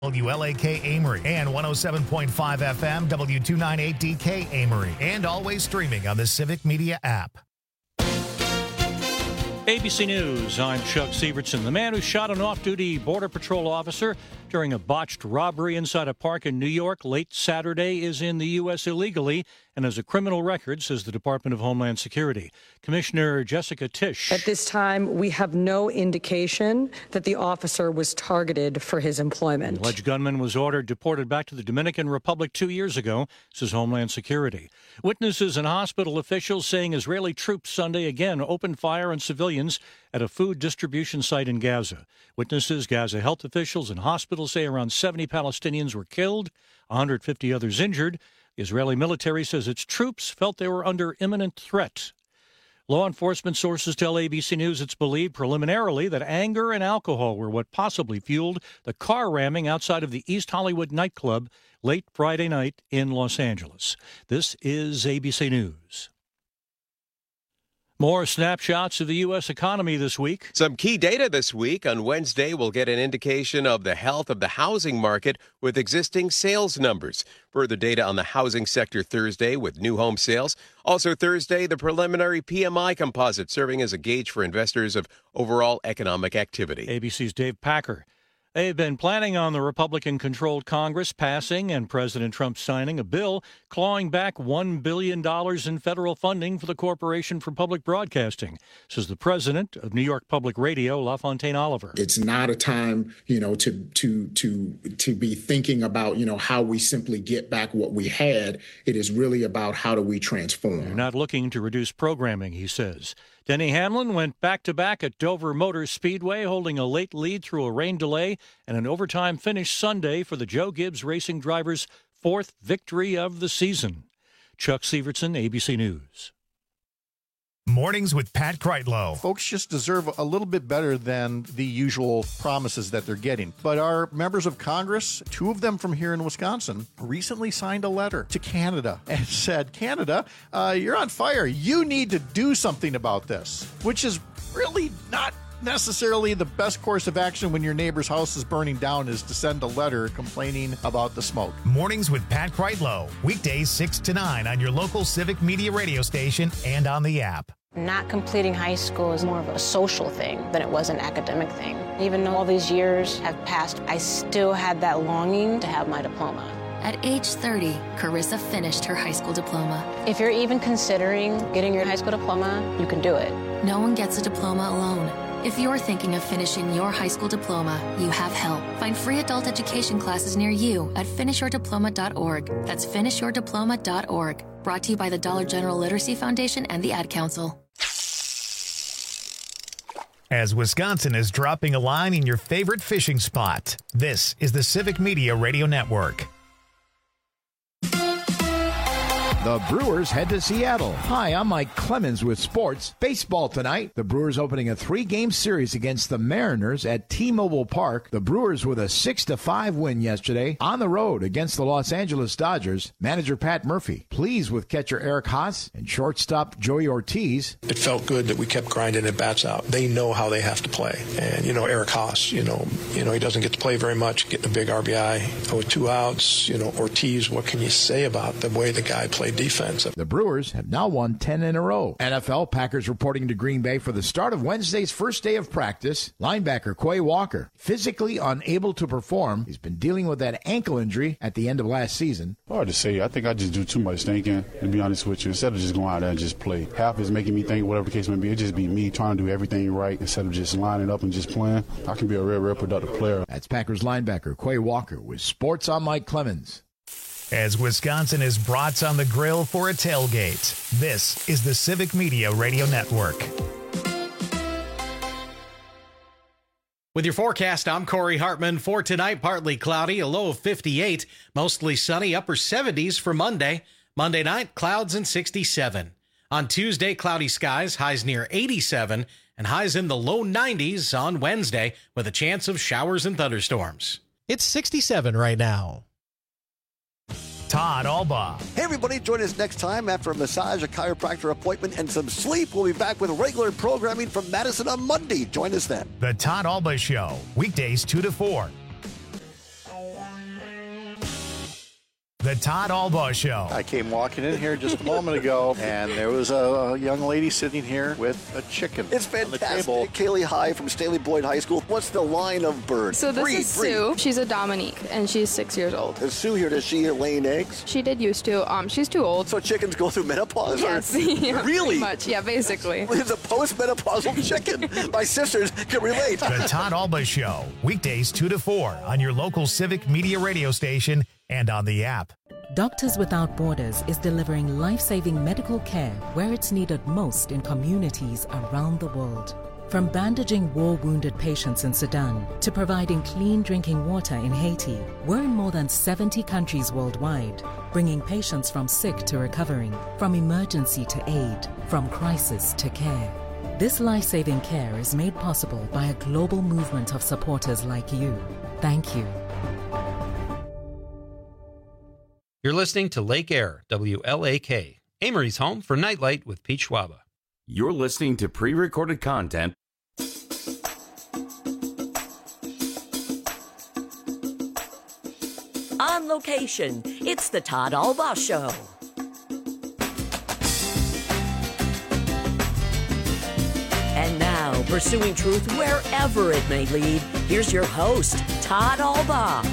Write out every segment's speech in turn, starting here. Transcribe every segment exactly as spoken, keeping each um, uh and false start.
W L A K Amory and one oh seven point five F M W two ninety-eight D K Amory, and always streaming on the Civic Media app. A B C News, I'm Chuck Sievertson. The man who shot an off-duty Border Patrol officer during a botched robbery inside a park in New York late Saturday is in the U S illegally and has a criminal record, says the Department of Homeland Security. Commissioner Jessica Tisch. At this time, we have no indication that the officer was targeted for his employment. The alleged gunman was ordered deported back to the Dominican Republic two years ago, says Homeland Security. Witnesses and hospital officials saying Israeli troops Sunday again opened fire on civilians at a food distribution site in Gaza. Witnesses, Gaza health officials, and hospitals say around seventy Palestinians were killed, one hundred fifty others injured. The Israeli military says its troops felt they were under imminent threat. Law enforcement sources tell A B C News it's believed preliminarily that anger and alcohol were what possibly fueled the car ramming outside of the East Hollywood nightclub late Friday night in Los Angeles. This is A B C News. More snapshots of the U S economy this week. Some key data this week. On Wednesday, we'll get an indication of the health of the housing market with existing sales numbers. Further data on the housing sector Thursday with new home sales. Also Thursday, the preliminary P M I composite serving as a gauge for investors of overall economic activity. A B C's Dave Packer. They've been planning on the Republican-controlled Congress passing and President Trump signing a bill clawing back one billion dollars in federal funding for the Corporation for Public Broadcasting, says the president of New York Public Radio, LaFontaine Oliver. It's not a time, you know, to to to to be thinking about, you know, how we simply get back what we had. It is really about how do we transform. They're not looking to reduce programming, he says. Denny Hamlin went back-to-back at Dover Motor Speedway, holding a late lead through a rain delay and an overtime finish Sunday for the Joe Gibbs Racing driver's fourth victory of the season. Chuck Sievertson, A B C News. Mornings with Pat Kreitlow. Folks just deserve a little bit better than the usual promises that they're getting. But our members of Congress, two of them from here in Wisconsin, recently signed a letter to Canada and said, Canada, uh, you're on fire. You need to do something about this, which is really not necessarily the best course of action when your neighbor's house is burning down, is to send a letter complaining about the smoke. Mornings with Pat Kreitlow. Weekdays six to nine on your local Civic Media radio station and on the app. Not completing high school is more of a social thing than it was an academic thing. Even though all these years have passed, I still had that longing to have my diploma. At age thirty, Carissa finished her high school diploma. If you're even considering getting your high school diploma, you can do it. No one gets a diploma alone. If you're thinking of finishing your high school diploma, you have help. Find free adult education classes near you at finish your diploma dot org. That's finish your diploma dot org. Brought to you by the Dollar General Literacy Foundation and the Ad Council. As Wisconsin is dropping a line in your favorite fishing spot, this is the Civic Media Radio Network. The Brewers head to Seattle. Hi, I'm Mike Clemens with sports. Baseball tonight. The Brewers opening a three-game series against the Mariners at T-Mobile Park. The Brewers with a six to five win yesterday on the road against the Los Angeles Dodgers. Manager Pat Murphy pleased with catcher Eric Haas and shortstop Joey Ortiz. It felt good that we kept grinding at bats out. They know how they have to play. And, you know, Eric Haas, you know, you know, he doesn't get to play very much, getting a big R B I. With two outs, you know, Ortiz, what can you say about the way the guy played defense? The Brewers have now won ten in a row. N F L Packers reporting to Green Bay for the start of Wednesday's first day of practice. Linebacker Quay Walker, physically unable to perform. He's been dealing with that ankle injury at the end of last season. Hard to say. I think I just do too much thinking, to be honest with you, instead of just going out there and just play. Half is making me think, whatever the case may be, it just be me trying to do everything right instead of just lining up and just playing. I can be a real, real productive player. That's Packers linebacker Quay Walker with Sports on Mike Clemens. As Wisconsin is brats on the grill for a tailgate, this is the Civic Media Radio Network. With your forecast, I'm Corey Hartman. For tonight, partly cloudy, a low of fifty-eight, mostly sunny, upper seventies for Monday. Monday night, clouds and sixty-seven. On Tuesday, cloudy skies, highs near eighty-seven, and highs in the low nineties on Wednesday, with a chance of showers and thunderstorms. It's sixty-seven right now. Todd Alba. Hey, everybody, join us next time after a massage, a chiropractor appointment, and some sleep. We'll be back with regular programming from Madison on Monday. Join us then. The Todd Alba Show, weekdays two to four. The Todd Albaugh Show. I came walking in here just a moment ago, and there was a, a young lady sitting here with a chicken. It's fantastic. Kaylee High from Staley Boyd High School. What's the line of bird? So this breed, is breed. Sue. She's a Dominique, and she's six years old. Is Sue here? Does she laying eggs? She did used to. Um, she's too old. So chickens go through menopause? Yes. Or? Yeah, really? Pretty much. Yeah, basically. It's a post-menopausal chicken. My sisters can relate. The Todd Albaugh Show. Weekdays two to four on your local Civic Media radio station and on the app. Doctors Without Borders is delivering life-saving medical care where it's needed most in communities around the world. From bandaging war-wounded patients in Sudan to providing clean drinking water in Haiti, we're in more than seventy countries worldwide, bringing patients from sick to recovering, from emergency to aid, from crisis to care. This life-saving care is made possible by a global movement of supporters like you. Thank you. You're listening to Lake Air, W L A K, Amory's home for Nightlight with Pete Schwaba. You're listening to pre-recorded content. On location, it's the Todd Albaugh Show. And now, pursuing truth wherever it may lead, here's your host, Todd Albaugh.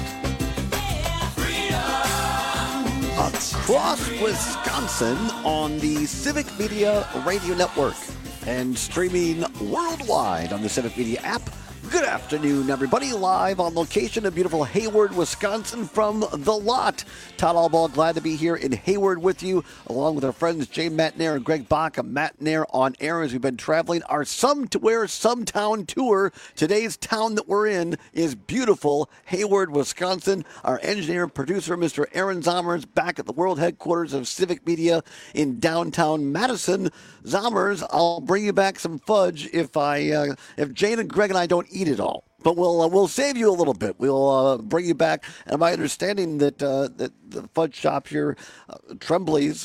Across Wisconsin on the Civic Media Radio Network and streaming worldwide on the Civic Media app. Good afternoon, everybody. Live on location in beautiful Hayward, Wisconsin from The Lot. Todd Albaugh, glad to be here in Hayward with you, along with our friends Jay Matnair and Greg Bach. A Matnair on air as we've been traveling our Some to Where Some Town tour. Today's town that we're in is beautiful Hayward, Wisconsin. Our engineer and producer, Mister Aaron Zommers, back at the world headquarters of Civic Media in downtown Madison. Zommers, I'll bring you back some fudge if I, uh, if Jane and Greg and I don't eat it all. But we'll uh, we'll save you a little bit. We'll uh, bring you back. And my understanding that uh, that the fudge shop here, uh, Tremblay's,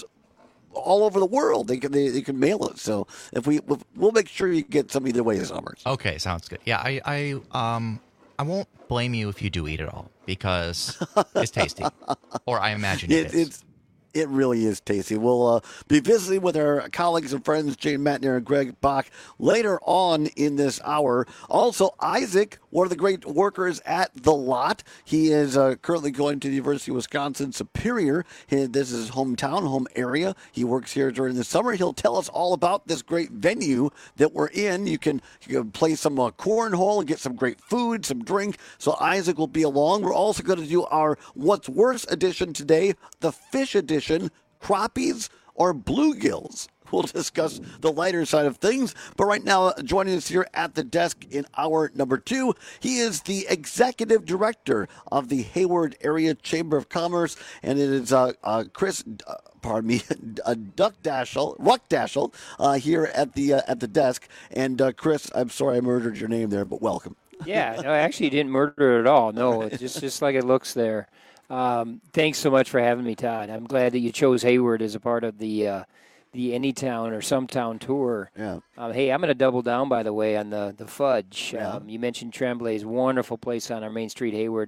all over the world. They can they, they can mail it. So if we we'll make sure you get some either way, Summers. Okay, sounds good. Yeah, I I um I won't blame you if you do eat it all because it's tasty, or I imagine it, it is. It's It really is tasty. We'll uh, be visiting with our colleagues and friends, Jane Matnair and Greg Bach, later on in this hour. Also, Isaac, one of the great workers at The Lot. He is uh, currently going to the University of Wisconsin Superior. He, this is his hometown, home area. He works here during the summer. He'll tell us all about this great venue that we're in. You can, you can play some uh, cornhole and get some great food, some drink. So Isaac will be along. We're also going to do our What's Worse edition today, the fish edition. Crappies or bluegills. We'll discuss the lighter side of things. But right now, joining us here at the desk in hour number two, he is the executive director of the Hayward Area Chamber of Commerce, and it is uh, uh, Chris. Uh, pardon me, uh, Duck Dashel, Ruck Dashel, uh, here at the uh, at the desk. And uh, Chris, I'm sorry I murdered your name there, but welcome. Yeah, no, actually, you didn't murder it at all. No, it's just just like it looks there. Um, thanks so much for having me, Todd. I'm glad that you chose Hayward as a part of the uh, the Anytown or Sometown tour. Yeah. Um, hey, I'm going to double down, by the way, on the, the fudge. Yeah. Um, you mentioned Tremblay's wonderful place on our Main Street, Hayward.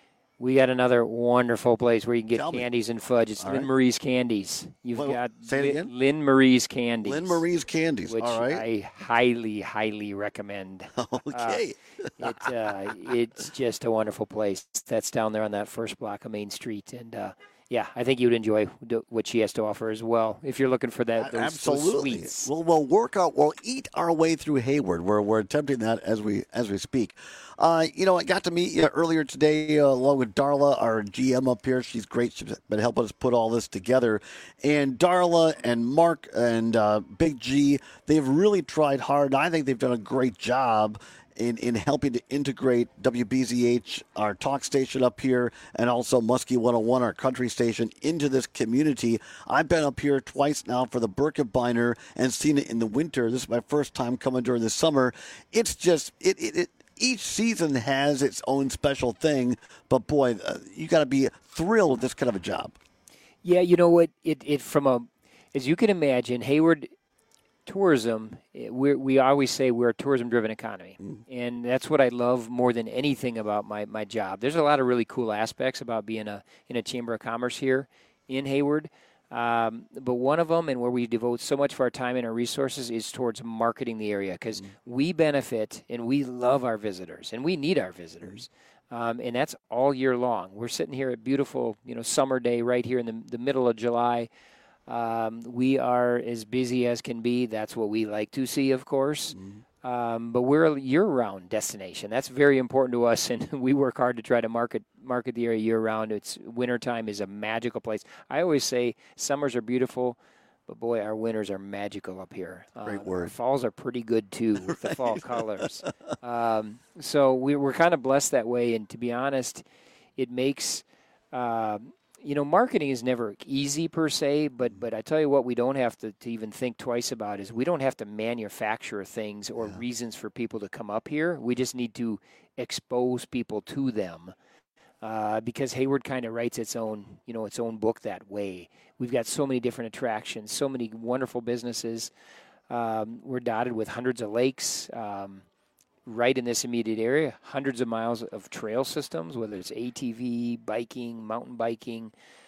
We got another wonderful place where you can get Tell candies me. and fudge. It's All Lynn right. Marie's Candies. You've Well, got say it Lin- again? Lynn Marie's Candies. Lynn Marie's Candies. Which All right. I highly, highly recommend. Okay. Uh, it, uh, it's just a wonderful place. That's down there on that first block of Main Street. And, uh, yeah, I think you'd enjoy what she has to offer as well if you're looking for that. Those, Absolutely. Those sweets. We'll, we'll work out. We'll eat our way through Hayward. We're we're attempting that as we as we speak. Uh, you know, I got to meet you earlier today uh, along with Darla, our G M up here. She's great. She's been helping us put all this together. And Darla and Mark and uh, Big G, they've really tried hard. I think they've done a great job in, in helping to integrate W B Z H, our talk station up here, and also Muskie one oh one, our country station, into this community. I've been up here twice now for the Birkebeiner and seen it in the winter. This is my first time coming during the summer. It's just, it, it, it each season has its own special thing, but boy, uh, you got to be thrilled with this kind of a job. Yeah, you know what? It, it from a, as you can imagine, Hayward tourism, we we always say we're a tourism-driven economy, mm. and that's what I love more than anything about my, my job. There's a lot of really cool aspects about being a in a Chamber of Commerce here in Hayward, um, but one of them, and where we devote so much of our time and our resources, is towards marketing the area, because mm. we benefit and we love our visitors, and we need our visitors. Mm. Um, and that's all year long. We're sitting here at beautiful, you know, summer day right here in the, the middle of July. Um, we are as busy as can be. That's what we like to see, of course. Mm-hmm. Um, but we're a year-round destination. That's very important to us, and we work hard to try to market market the area year-round. It's wintertime is a magical place. I always say summers are beautiful, but boy, our winters are magical up here. Great uh, word. Our falls are pretty good too with right. the fall colors. Um, so we, we're kind of blessed that way, and to be honest, it makes. Uh, You know, marketing is never easy per se, but but I tell you what, we don't have to, to even think twice about is we don't have to manufacture things or yeah. reasons for people to come up here. We just need to expose people to them, uh, because Hayward kind of writes its own, you know, its own book that way. We've got so many different attractions, so many wonderful businesses. Um, we're dotted with hundreds of lakes. Um, right in this immediate area, hundreds of miles of trail systems, whether it's A T V, biking, mountain biking.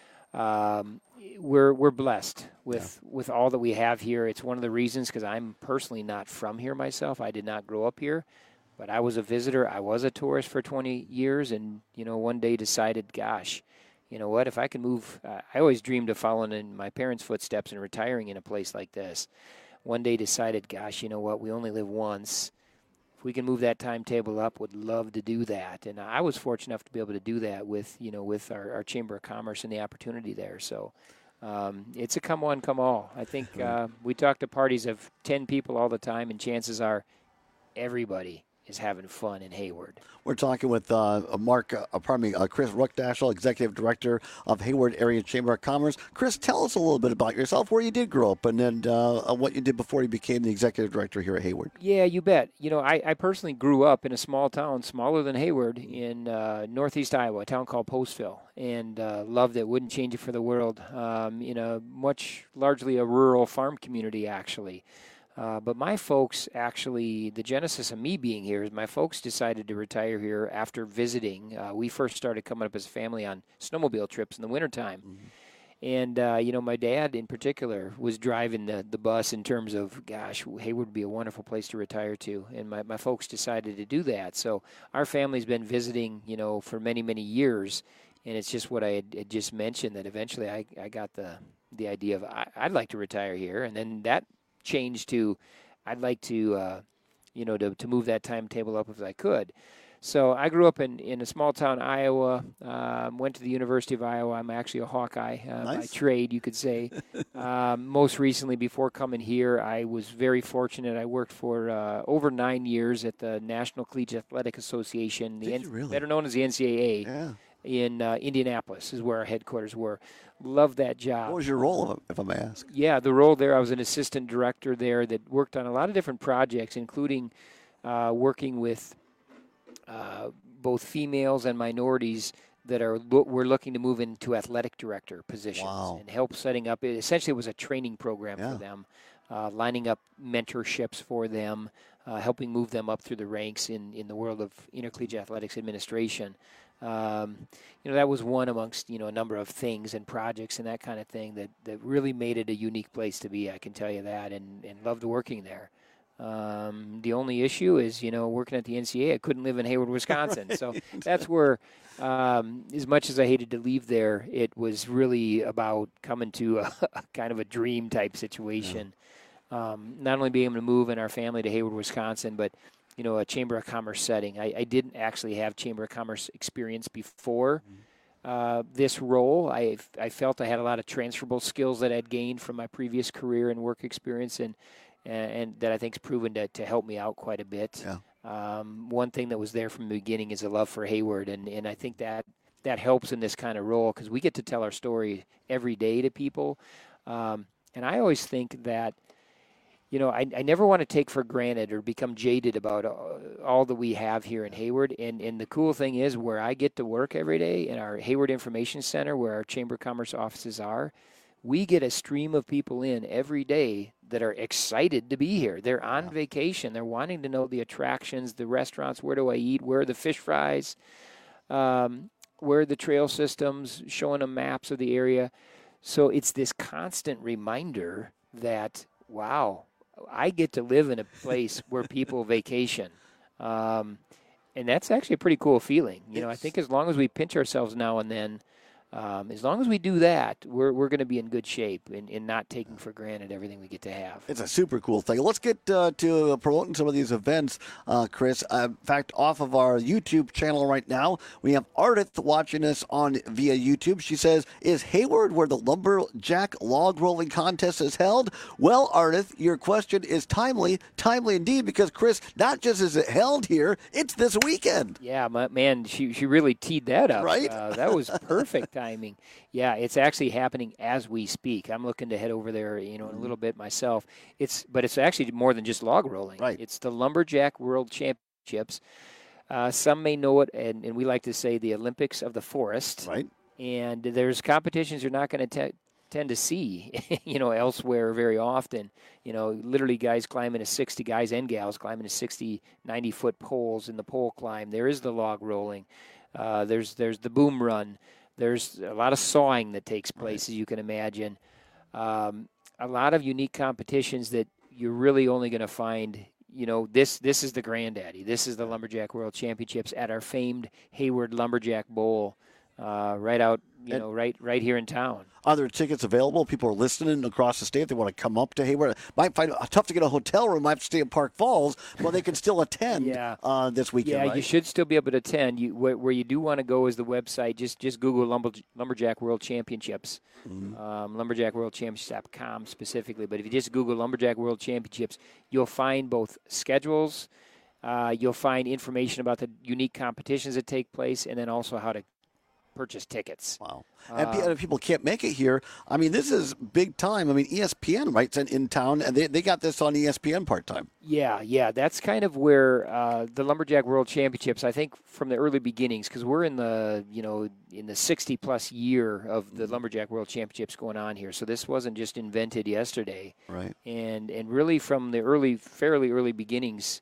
Um, we're we're blessed with, yeah. with all that we have here. It's one of the reasons, because I'm personally not from here myself. I did not grow up here, but I was a visitor. I was a tourist for twenty years, and, you know, one day decided, gosh, you know what, if I can move, uh, I always dreamed of following in my parents' footsteps and retiring in a place like this. One day decided, gosh, you know what, we only live once. We can move that timetable up, would love to do that. And I was fortunate enough to be able to do that with, you know, with our, our Chamber of Commerce and the opportunity there. So um, it's a come one, come all. I think uh, we talk to parties of ten people all the time, and chances are everybody is having fun in Hayward. We're talking with uh, Mark, uh, pardon me, uh, Chris Ruckdaschel, Executive Director of Hayward Area Chamber of Commerce. Chris, tell us a little bit about yourself, where you did grow up, and then uh, what you did before you became the Executive Director here at Hayward. Yeah, you bet. You know, I, I personally grew up in a small town, smaller than Hayward, in uh, northeast Iowa, a town called Postville, and uh, loved it. Wouldn't change it for the world. Um, in a much, largely a rural farm community, actually. Uh, but my folks actually, the genesis of me being here is my folks decided to retire here after visiting. Uh, we first started coming up as a family on snowmobile trips in the wintertime. Mm-hmm. And, uh, you know, my dad in particular was driving the, the bus in terms of, gosh, Hayward would be a wonderful place to retire to. And my, my folks decided to do that. So our family's been visiting, you know, for many, many years. And it's just what I had, had just mentioned, that eventually I, I got the, the idea of I, I'd like to retire here. And then that change to I'd like to uh, you know to, to move that timetable up if I could. So I grew up in, in a small town, Iowa, um, went to the University of Iowa. I'm actually a Hawkeye uh, nice. by trade, you could say. um, most recently, before coming here, I was very fortunate. I worked for uh, over nine years at the National Collegiate Athletic Association, the N- really? better known as the N C double A. Yeah. In uh, Indianapolis is where our headquarters were. Loved that job. What was your role, if I may ask? Yeah, the role there, I was an assistant director there that worked on a lot of different projects, including uh, working with uh, both females and minorities that are lo- were looking to move into athletic director positions wow. and help setting up. It essentially was a training program yeah. for them, uh, lining up mentorships for them, uh, helping move them up through the ranks in, in the world of intercollegiate athletics administration. Um, you know, that was one amongst, you know, a number of things and projects and that kind of thing that, that really made it a unique place to be, I can tell you that, and, and loved working there. Um, the only issue is, you know, working at the N C double A, I couldn't live in Hayward, Wisconsin. Right. So that's where, um, as much as I hated to leave there, it was really about coming to a, a kind of a dream type situation. Yeah. Um, not only being able to move in our family to Hayward, Wisconsin, but you know, a Chamber of Commerce setting. I, I didn't actually have Chamber of Commerce experience before uh, this role. I I felt I had a lot of transferable skills that I'd gained from my previous career and work experience, and and, and that I think's proven to, to help me out quite a bit. Yeah. Um, one thing that was there from the beginning is a love for Hayward, and, and I think that that helps in this kind of role because we get to tell our story every day to people. Um, and I always think that, you know, I, I never want to take for granted or become jaded about all, all that we have here in Hayward. And, and the cool thing is where I get to work every day in our Hayward Information Center, where our Chamber of Commerce offices are, we get a stream of people in every day that are excited to be here. They're on vacation. They're wanting to know the attractions, the restaurants, where do I eat, where are the fish fries, um, where are the trail systems, showing them maps of the area. So it's this constant reminder that, wow, I get to live in a place where people vacation. Um, and that's actually a pretty cool feeling. You know, I think as long as we pinch ourselves now and then, Um, as long as we do that, we're we're going to be in good shape in, in not taking for granted everything we get to have. It's a super cool thing. Let's get uh, to promoting some of these events, uh, Chris. Uh, in fact, off of our YouTube channel right now, we have Ardith watching us on via YouTube. She says, "Is Hayward where the Lumberjack Log Rolling Contest is held?" Well, Ardith, your question is timely, timely indeed, because Chris, not just is it held here, it's this weekend. Yeah, my, man, she she really teed that up. Right? Uh, that was perfect timing. Yeah, it's actually happening as we speak. I'm looking to head over there, you know, in a little bit myself. It's but it's actually more than just log rolling. Right. It's the Lumberjack World Championships. Uh, some may know it, and, and we like to say the Olympics of the forest. Right. And there's competitions you're not going to tend to see, you know, elsewhere very often. You know, literally guys climbing a sixty, guys and gals climbing a sixty, ninety-foot poles in the pole climb. There is the log rolling. Uh, there's there's the boom run. There's a lot of sawing that takes place, as you can imagine. Um, a lot of unique competitions that you're really only going to find, you know, this this is the granddaddy. This is the Lumberjack World Championships at our famed Hayward Lumberjack Bowl, uh, right out, you and know, right right here in town. Are there tickets available? People are listening across the state. They want to come up to Hayward. Might find it tough to get a hotel room. Might have to stay in Park Falls, but they can still attend yeah. uh, this weekend. Yeah, right? you should still be able to attend. You, where, where you do want to go is the website. Just just Google Lumber, Lumberjack World Championships, mm-hmm. um, lumberjack world championships dot com specifically. But if you just Google Lumberjack World Championships, you'll find both schedules, uh, you'll find information about the unique competitions that take place, and then also how to purchase tickets. Wow. And, uh, if people can't make it here, I mean, this is big time. I mean, E S P N, right, in, in town, and they, they got this on E S P N part-time. Yeah, yeah. That's kind of where uh, the Lumberjack World Championships, I think from the early beginnings, because we're in the, you know, in the sixty-plus year of the Lumberjack World Championships going on here. So this wasn't just invented yesterday. Right. And, and really from the early, fairly early beginnings,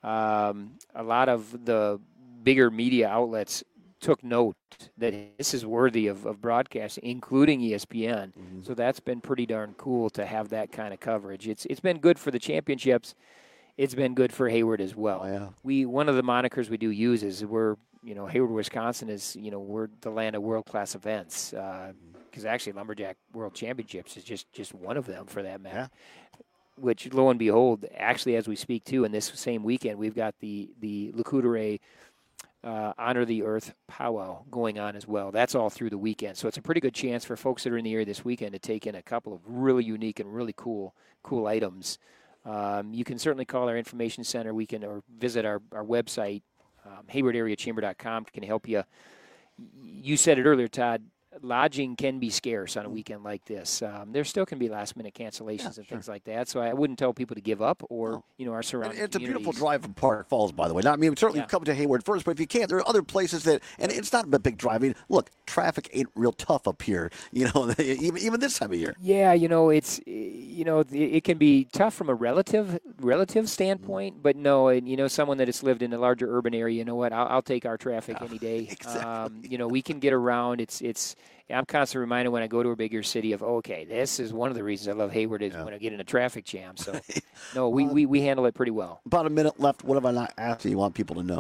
um, a lot of the bigger media outlets took note that this is worthy of, of broadcasting, including E S P N. Mm-hmm. So that's been pretty darn cool to have that kind of coverage. It's it's been good for the championships. It's been good for Hayward as well. Oh, yeah. We one of the monikers we do use is we're you know Hayward, Wisconsin is you know we're the land of world class events because uh, actually Lumberjack World Championships is just just one of them for that matter. Yeah. Which lo and behold, actually as we speak too, in this same weekend we've got the the Lac-Courte Uh, Honor the Earth powwow going on as well. That's all through the weekend. So it's a pretty good chance for folks that are in the area this weekend to take in a couple of really unique and really cool cool items. Um, you can certainly call our information center. We can or visit our, our website, um, hayward area chamber dot com can help you. You said it earlier, Todd. Lodging can be scarce on a weekend like this. Um, there still can be last-minute cancellations yeah, and sure. things like that. So I wouldn't tell people to give up or, no. you know, our surrounding It's a beautiful communities. drive from Park Falls, by the way. Now, I mean, certainly Yeah. come to Hayward first, but if you can't, there are other places that, and it's not a big drive. I mean, look, traffic ain't real tough up here, you know, even even this time of year. Yeah, you know, it's, you know, it can be tough from a relative relative standpoint, but no, and, you know, someone that has lived in a larger urban area, you know what, I'll, I'll take our traffic any day. Exactly. Um, you know, we can get around. It's, it's, I'm constantly reminded when I go to a bigger city of, oh, okay, this is one of the reasons I love Hayward is yeah. when I get in a traffic jam. So, no, we, um, we, we handle it pretty well. About a minute left. What have I not asked you want people to know?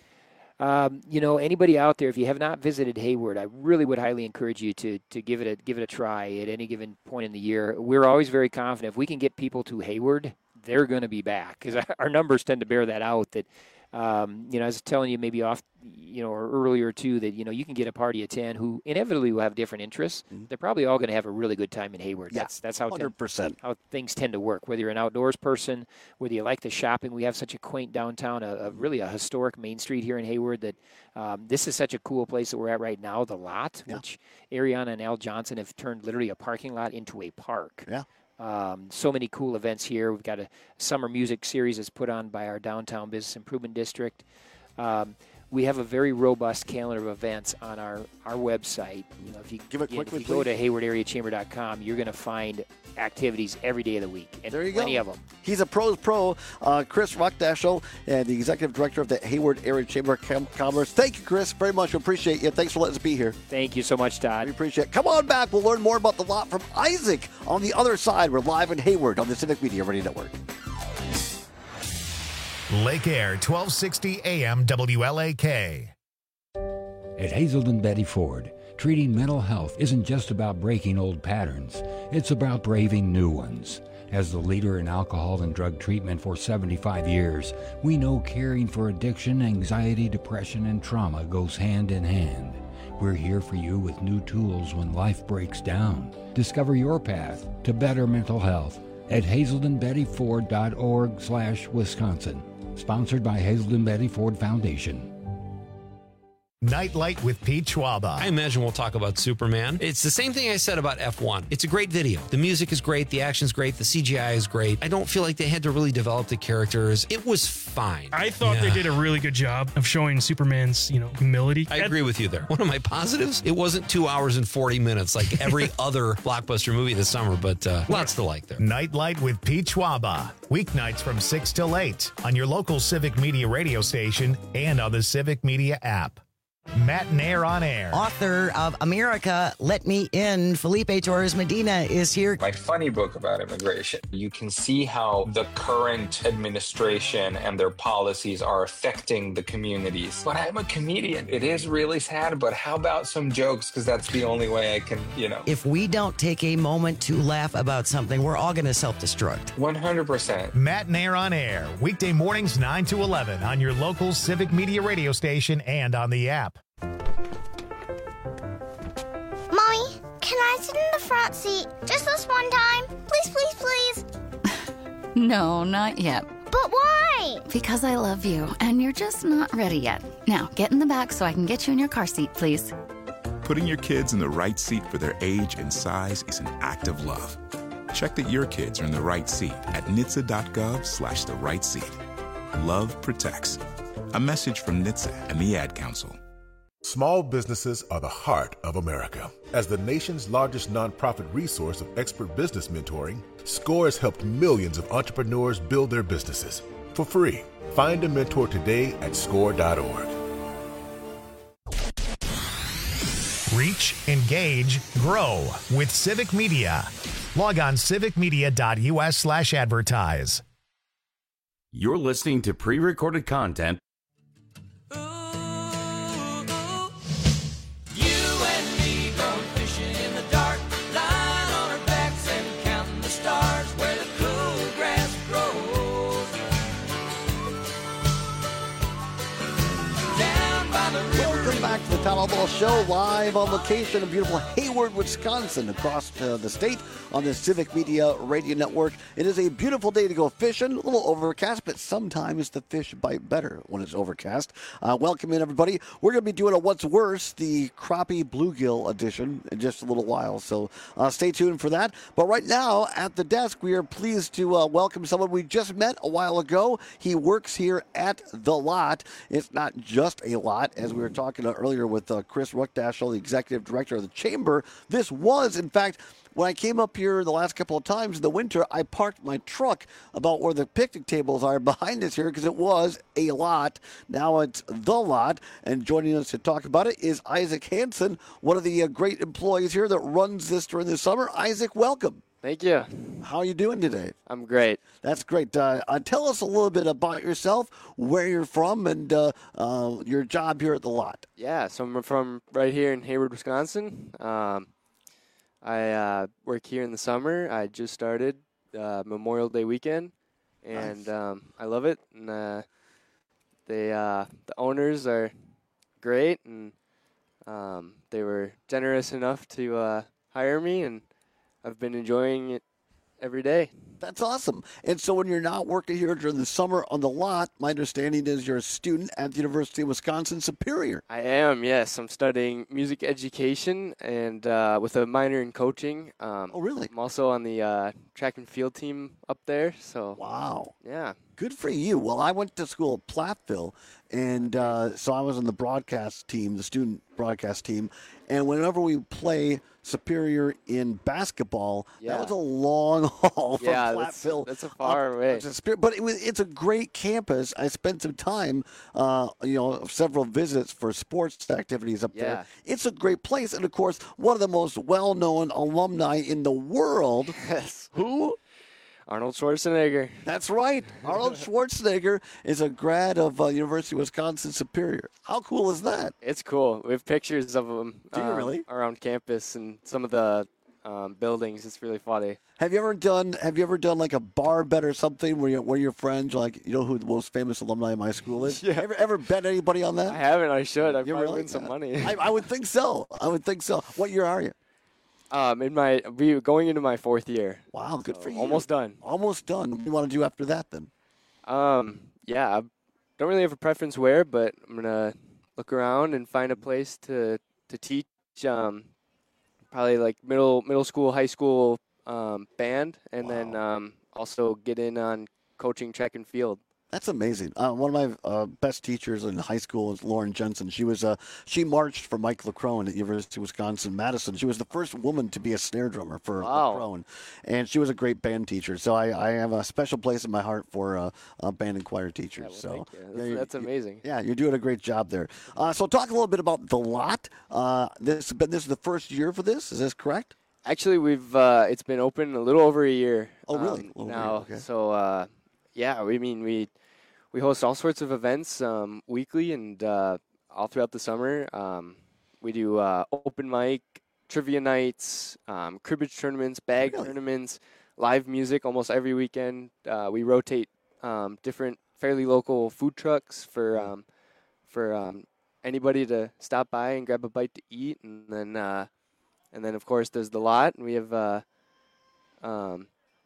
Um, you know, anybody out there, if you have not visited Hayward, I really would highly encourage you to to give it a give it a try at any given point in the year. We're always very confident if we can get people to Hayward, they're going to be back because our numbers tend to bear that out. That um, you know, I was telling you maybe off, you know, or earlier too that you know you can get a party of ten who inevitably will have different interests. Mm-hmm. They're probably all going to have a really good time in Hayward. Yeah, that's that's how one hundred percent how things tend to work. Whether you're an outdoors person, whether you like the shopping, we have such a quaint downtown, a, a really a historic main street here in Hayward. That um, this is such a cool place that we're at right now. The lot, yeah. which Ariana and Al Johnson have turned literally a parking lot into a park. Yeah. Um, so many cool events here. We've got a summer music series that's put on by our downtown business improvement district. Um, we have a very robust calendar of events on our, our website. You know, if you give it again, quickly, if you go please. to hayward area chamber dot com, you're going to find activities every day of the week, and there you plenty go. of them. He's a pros pro, uh, Chris Ruckdaschel, and the executive director of the Hayward Area Chamber of Commerce. Thank you, Chris, very much. We appreciate you. Thanks for letting us be here. Thank you so much, Todd. We appreciate it. Come on back. We'll learn more about the lot from Isaac on the other side. We're live in Hayward on the Civic Media Radio Network. Lake Air, twelve sixty A M W L A K. At Hazelden Betty Ford, treating mental health isn't just about breaking old patterns. It's about braving new ones. As the leader in alcohol and drug treatment for seventy-five years, we know caring for addiction, anxiety, depression, and trauma goes hand in hand. We're here for you with new tools when life breaks down. Discover your path to better mental health at hazelden betty ford dot org slash Wisconsin. Sponsored by Hazelden Betty Ford Foundation. Nightlight with Pete Schwaba. I imagine we'll talk about Superman. It's the same thing I said about F one. It's a great video. The music is great. The action's great. The C G I is great. I don't feel like they had to really develop the characters. It was fine. I thought Yeah. they did a really good job of showing Superman's, you know, humility. I agree with you there. One of my positives, it wasn't two hours and forty minutes like every other blockbuster movie this summer, but uh, lots to like there. Nightlight with Pete Schwaba. Weeknights from six till eight on your local Civic Media radio station and on the Civic Media app. Matt Nair on air. Author of America, Let Me In, Felipe Torres Medina is here. My funny book about immigration. You can see how the current administration and their policies are affecting the communities. But I'm a comedian. It is really sad, but how about some jokes? Because that's the only way I can, you know. If we don't take a moment to laugh about something, we're all going to self-destruct. one hundred percent. Matt Nair on air. Weekday mornings nine to eleven on your local Civic Media radio station and on the app. Mommy, can I sit in the front seat just this one time? Please, please, please. No, not yet. But why? Because I love you, and you're just not ready yet. Now, get in the back so I can get you in your car seat, please. Putting your kids in the right seat for their age and size is an act of love. Check that your kids are in the right seat at N H T S A dot gov slash the right seat. Love protects. A message from N H T S A and the Ad Council. Small businesses are the heart of America. As the nation's largest nonprofit resource of expert business mentoring, SCORE has helped millions of entrepreneurs build their businesses. For free, find a mentor today at score dot org. Reach, engage, grow with Civic Media. Log on civic media dot U S slash advertise. You're listening to pre-recorded content. Back to the Town Hall Ball Show, live on location in beautiful Hayward, Wisconsin, across uh, the state on the Civic Media Radio Network. It is a beautiful day to go fishing, a little overcast, but sometimes the fish bite better when it's overcast. Uh, welcome in, everybody. We're going to be doing a What's Worse, the Crappie Bluegill edition, in just a little while, so uh, stay tuned for that. But right now, at the desk, we are pleased to uh, welcome someone we just met a while ago. He works here at The Lot. It's not just a lot, as we were talking earlier with uh, Chris Ruckdaschel, the executive director of the chamber. This was, in fact, when I came up here the last couple of times in the winter, I parked my truck about where the picnic tables are behind us here because it was a lot. Now it's The Lot, and joining us to talk about it is Isaac Hansen, one of the uh, great employees here that runs this during the summer. Isaac, welcome. Thank you. How are you doing today? I'm great. That's great. Uh, uh, tell us a little bit about yourself, where you're from, and uh, uh, your job here at The Lot. Yeah, so I'm from right here in Hayward, Wisconsin. Um, I uh, work here in the summer. I just started uh, Memorial Day weekend, and Nice. um, I love it. And uh, they, uh, the owners are great, and um, they were generous enough to uh, hire me, and I've been enjoying it every day. That's awesome. And so when you're not working here during the summer on the lot, my understanding is you're a student at the University of Wisconsin Superior. I am, yes. I'm studying music education and uh, with a minor in coaching. Um, oh, really? I'm also on the uh, track and field team up there. So wow. Yeah. Good for you. Well, I went to school at Platteville, and uh, so I was on the broadcast team, the student broadcast team. And whenever we play Superior in basketball, Yeah. that was a long haul from Yeah, that's- Platteville. that's a far away. up to Superior. But it was, it's a great campus. I spent some time, uh, you know, several visits for sports activities up Yeah. there. It's a great place. And, of course, one of the most well-known alumni in the world. Yes. Who? Arnold Schwarzenegger. That's right. Arnold Schwarzenegger is a grad of uh, University of Wisconsin Superior. How cool is that? It's cool. We have pictures of him Do you um, really? around campus and some of the um, buildings. It's really funny. Have you ever done? Have you ever done like a bar bet or something where you, where your friends are like, you know who the most famous alumni of my school is? Yeah. Ever ever bet anybody on that? I haven't. I should. I You probably really? win some Yeah. money. I, I would think so. I would think so. What year are you? Um, in my we going into my fourth year. Wow, good for you. Almost done. Almost done. What do you want to do after that then? Um, yeah, I don't really have a preference where, but I'm gonna look around and find a place to to teach. Um, probably like middle middle school, high school um, band, and then um, also get in on coaching track and field. That's amazing. Uh, one of my uh, best teachers in high school is Lauren Jensen. She was uh, she marched for Mike LeCrone at University of Wisconsin Madison. She was the first woman to be a snare drummer for Wow. LeCrone, and she was a great band teacher. So I, I have a special place in my heart for uh, uh, band and choir teachers. well, so thank you. That's- you- that's you- amazing. yeah, you're doing a great job there. Uh, so talk a little bit about the lot. Uh, this has been this is the first year for this. Is this correct? Actually, we've uh, it's been open a little over a year. Oh, really? um, A little over a now, year, okay. so uh, yeah, we mean we we host all sorts of events um, weekly and uh, all throughout the summer. Um, we do uh, open mic, trivia nights, um, cribbage tournaments, bag tournaments, live music almost every weekend. Uh, we rotate um, different fairly local food trucks for um, for um, anybody to stop by and grab a bite to eat, and then. Uh, And then, of course, there's the lot. And we have uh, um,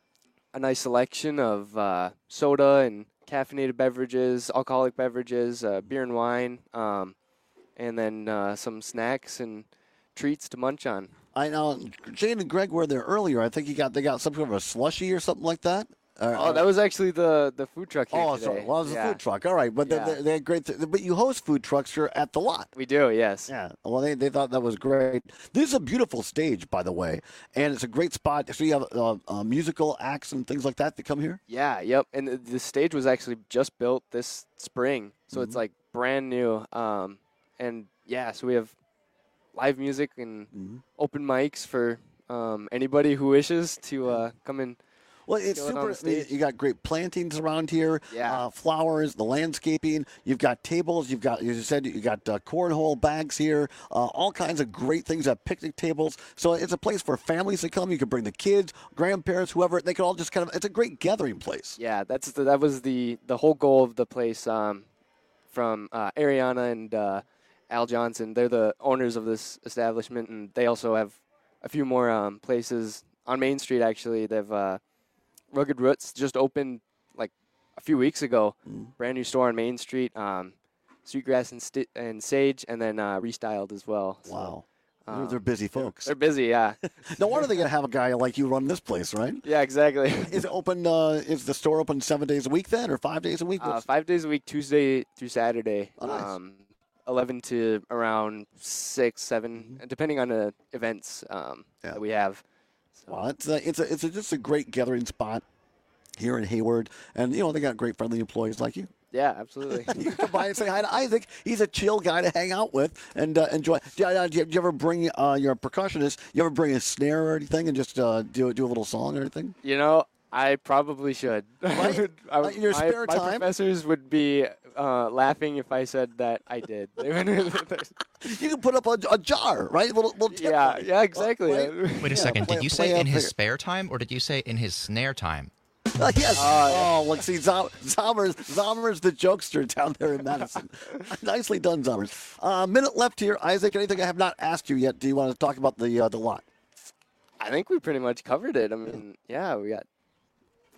a nice selection of uh, soda and caffeinated beverages, alcoholic beverages, uh, beer and wine, um, and then uh, some snacks and treats to munch on. I know Jane and Greg were there earlier. I think you got they got some kind of a slushy or something like that. Or- Oh, that was actually the, the food truck here Oh, today. sorry. Well, it was Yeah. a food truck. All right, but Yeah. they, they had great. Th- but you host food trucks here at the lot. We do, yes. Yeah. Well, they, they thought that was great. This is a beautiful stage, by the way, and it's a great spot. So you have uh, uh, musical acts and things like that that come here. Yeah, yep. And the, the stage was actually just built this spring, so it's Mhm. like brand new. Um, and yeah, so we have live music and Mm-hmm. open mics for um, anybody who wishes to uh, come in. Well, it's Kill it on super. the stage. You got great plantings around here. Yeah. Uh, flowers, the landscaping. You've got tables. You've got, as you said, you got uh, cornhole bags here. Uh, all kinds of great things at picnic tables. So it's a place for families to come. You can bring the kids, grandparents, whoever. They can all just kind of. It's a great gathering place. Yeah, that's the, that was the the whole goal of the place. Um, from uh, Ariana and uh, Al Johnson, they're the owners of this establishment, and they also have a few more um, places on Main Street. Actually, they've uh, Rugged Roots just opened like a few weeks ago. Brand new store on Main Street. Um, Sweetgrass and, sti- and Sage, and then uh, Restyled as well. So, Wow. They're, um, they're busy folks. They're busy, yeah. No wonder they got to have a guy like you run this place, right? Yeah, exactly. Is it open? Uh, is the store open seven days a week then, or five days a week? Uh, What's- five days a week, Tuesday through Saturday. Oh, nice. um, eleven to around six, seven, depending on the events um, that we have. Well, it's a, it's a, it's a, just a great gathering spot here in Hayward, and you know they got great friendly employees like you. Yeah, absolutely. You can come by and say hi to Isaac. He's a chill guy to hang out with and uh, enjoy. Do you, uh, do you- do you ever bring uh, your percussionist? You ever bring a snare or anything and just uh, do do a little song or anything? You know, I probably should. Right? I, Like in your my, spare my time? professors would be uh, laughing if I said that I did. They would- You can put up a, a jar, right? A little, little tip yeah, for me. yeah, exactly. Wait a Yeah, second. play- Did you play say up in his here. spare time, or did you say in his snare time? Uh, yes. oh, look, see, Zom- Zommers, Zommers the jokester down there in Madison. Nicely done, Zommers. Uh, minute left here. Isaac, anything I have not asked you yet? Do you want to talk about the uh, the lot? I think we pretty much covered it. I mean, yeah, we got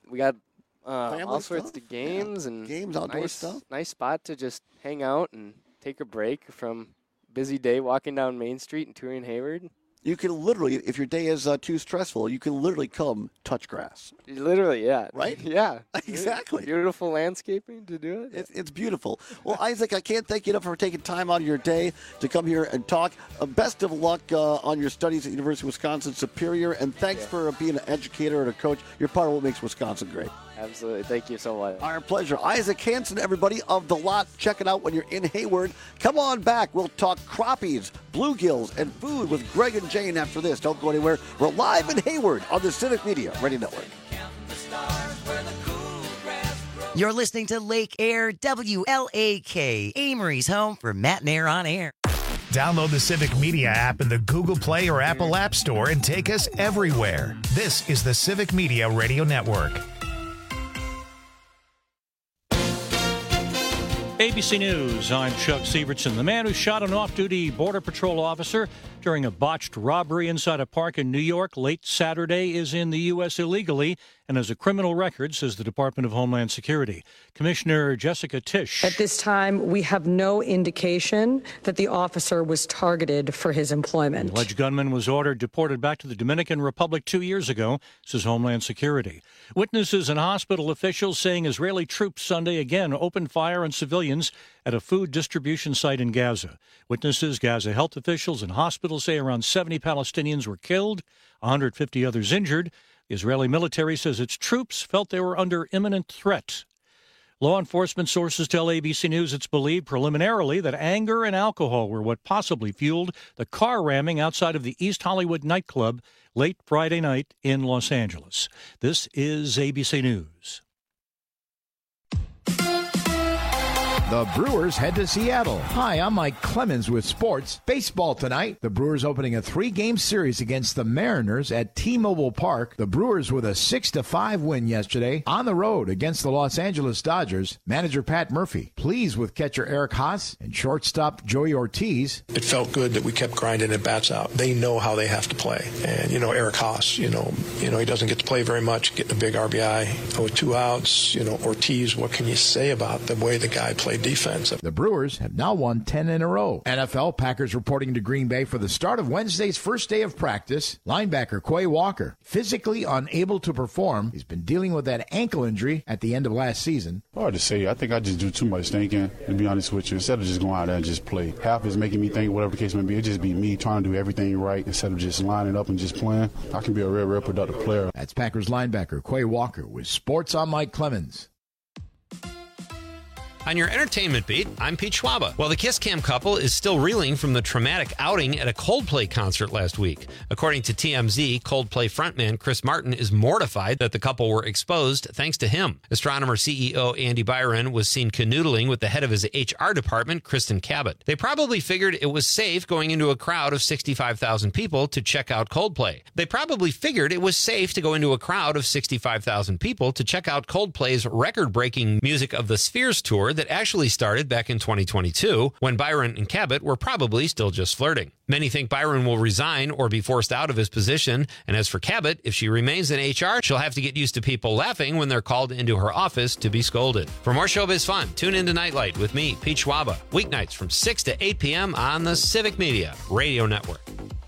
We got uh, Family all sorts stuff? of games Yeah. and Games, outdoor nice, stuff. Nice spot to just hang out and take a break from busy day walking down Main Street and touring Hayward. You can literally, if your day is uh, too stressful, you can literally come touch grass. Literally, yeah. Right? Yeah. Exactly. Beautiful landscaping to do it. It's, it's beautiful. Well, Isaac, I can't thank you enough for taking time out of your day to come here and talk. Uh, best of luck uh, on your studies at University of Wisconsin Superior, and thanks for uh, being an educator and a coach. You're part of what makes Wisconsin great. Absolutely. Thank you so much. Our pleasure. Isaac Hansen, everybody, of The Lot. Check it out when you're in Hayward. Come on back. We'll talk crappies, bluegills, and food with Greg and Jane after this. Don't go anywhere. We're live in Hayward on the Civic Media Radio Network. You're listening to Lake Air W L A K, Amory's home for Matt and Air on Air. Download the Civic Media app in the Google Play or Apple App Store and take us everywhere. This is the Civic Media Radio Network. A B C News, I'm Chuck Sievertson. The man who shot an off-duty Border Patrol officer during a botched robbery inside a park in New York late Saturday is in the U S illegally and has a criminal record, says the Department of Homeland Security. Commissioner Jessica Tisch. At this time, we have no indication that the officer was targeted for his employment. The alleged gunman was ordered deported back to the Dominican Republic two years ago, says Homeland Security. Witnesses and hospital officials saying Israeli troops Sunday again opened fire on civilians at a food distribution site in Gaza. Witnesses, Gaza health officials, and hospitals say around seventy Palestinians were killed, one hundred fifty others injured. The Israeli military says its troops felt they were under imminent threat. Law enforcement sources tell A B C News it's believed preliminarily that anger and alcohol were what possibly fueled the car ramming outside of the East Hollywood nightclub late Friday night in Los Angeles. This is A B C News. The Brewers head to Seattle. Hi, I'm Mike Clemens with sports. Baseball tonight. The Brewers opening a three-game series against the Mariners at T-Mobile Park. The Brewers with a six to five win yesterday on the road against the Los Angeles Dodgers. Manager Pat Murphy pleased with catcher Eric Haas and shortstop Joey Ortiz. It felt good that we kept grinding at bats out. They know how they have to play. And, you know, Eric Haas, you know, you know, he doesn't get to play very much, getting a big R B I with two outs. You know, Ortiz, what can you say about the way the guy played defense? The Brewers have now won ten in a row. N F L Packers reporting to Green Bay for the start of Wednesday's first day of practice. Linebacker Quay Walker, physically unable to perform. He's been dealing with that ankle injury at the end of last season. Hard to say. I think I just do too much thinking, to be honest with you, instead of just going out there and just play. Half is making me think, whatever the case may be, it just be me trying to do everything right instead of just lining up and just playing. I can be a real, real productive player. That's Packers linebacker Quay Walker with Sports on Mike Clemens. On your entertainment beat, I'm Pete Schwaba. Well, the Kiss Cam couple is still reeling from the traumatic outing at a Coldplay concert last week. According to T M Z, Coldplay frontman Chris Martin is mortified that the couple were exposed thanks to him. Astronomer C E O Andy Byron was seen canoodling with the head of his H R department, Kristen Cabot. They probably figured it was safe going into a crowd of sixty-five thousand people to check out Coldplay. They probably figured it was safe to go into a crowd of sixty-five thousand people to check out Coldplay's record-breaking Music of the Spheres tour that actually started back in twenty twenty-two, when Byron and Cabot were probably still just flirting. Many think Byron will resign or be forced out of his position, and as for Cabot, if she remains in H R, she'll have to get used to people laughing when they're called into her office to be scolded. For more showbiz fun, tune in to Nightlight with me, Pete Schwaba, weeknights from six to eight p.m. on the Civic Media Radio Network.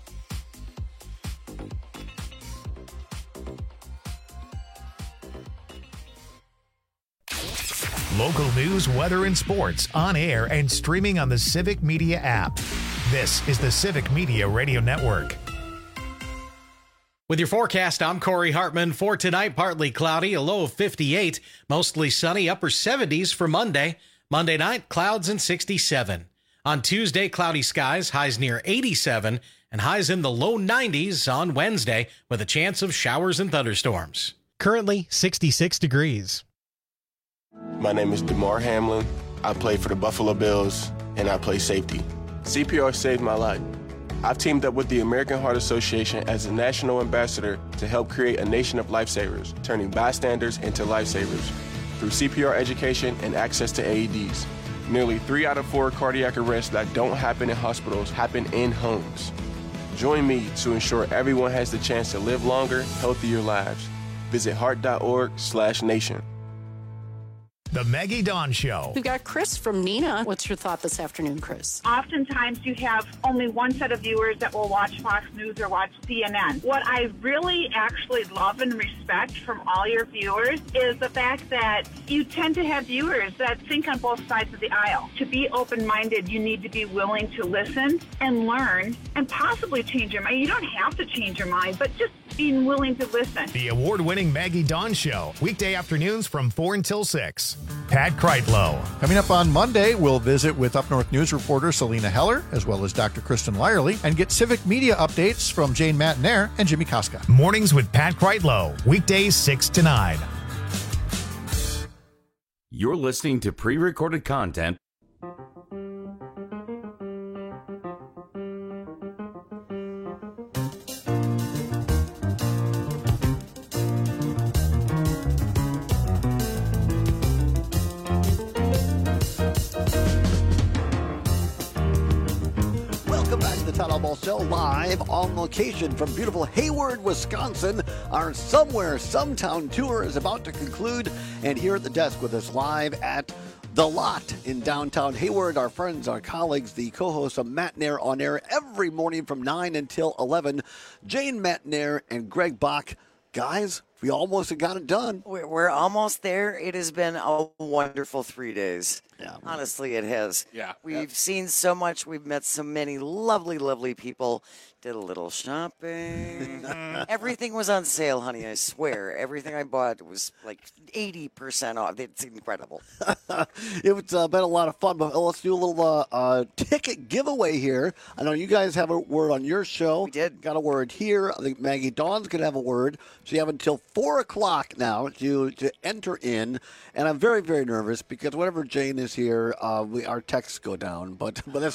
Local news, weather, and sports on air and streaming on the Civic Media app. This is the Civic Media Radio Network. With your forecast, I'm Corey Hartman. For tonight, partly cloudy, a low of fifty-eight. Mostly sunny, upper seventies for Monday. Monday night, clouds and sixty-seven. On Tuesday, cloudy skies, highs near eighty-seven, and highs in the low nineties on Wednesday, with a chance of showers and thunderstorms. Currently, sixty-six degrees. My name is DeMar Hamlin. I play for the Buffalo Bills, and I play safety. C P R saved my life. I've teamed up with the American Heart Association as a national ambassador to help create a nation of lifesavers, turning bystanders into lifesavers through C P R education and access to A E Ds. Nearly three out of four cardiac arrests that don't happen in hospitals happen in homes. Join me to ensure everyone has the chance to live longer, healthier lives. Visit heart.org slash nation. The Maggie Dawn Show. We've got Chris from Neenah. What's your thought this afternoon, Chris? Oftentimes you have only one set of viewers that will watch Fox News or watch C N N. What I really actually love and respect from all your viewers is the fact that you tend to have viewers that think on both sides of the aisle. To be open-minded, you need to be willing to listen and learn and possibly change your mind. You don't have to change your mind, but just being willing to listen. The award-winning Maggie Dawn Show. Weekday afternoons from four until six. Pat Kreitlow. Coming up on Monday, we'll visit with Up North News reporter Selena Heller, as well as Doctor Kristen Lyerly, and get civic media updates from Jane Matnair and Jimmy Koska. Mornings with Pat Kreitlow. Weekdays six to nine. You're listening to pre-recorded content. Show live on location from beautiful Hayward, Wisconsin. Our Somewhere Sometown tour is about to conclude, and here at the desk with us live at The Lot in downtown Hayward, our friends, our colleagues, the co-hosts of Matt Nair on Air every morning from nine until eleven, Jane Matt Nair and Greg Bach. Guys, we almost got it done. We're, we're almost there. It has been a wonderful three days. Yeah. Honestly, it has. Yeah. We've yeah. seen so much. We've met so many lovely, lovely people. Did a little shopping. Everything was on sale, honey. I swear. Everything I bought was like eighty percent off. It's incredible. It's uh, been a lot of fun, but let's do a little uh, uh, ticket giveaway here. I know you guys have a word on your show. We did. Got a word here. I think Maggie Dawn's going to have a word. So you have until four o'clock now to, to enter in. And I'm very, very nervous because whenever Jane is here, uh, we, our texts go down. But, but that's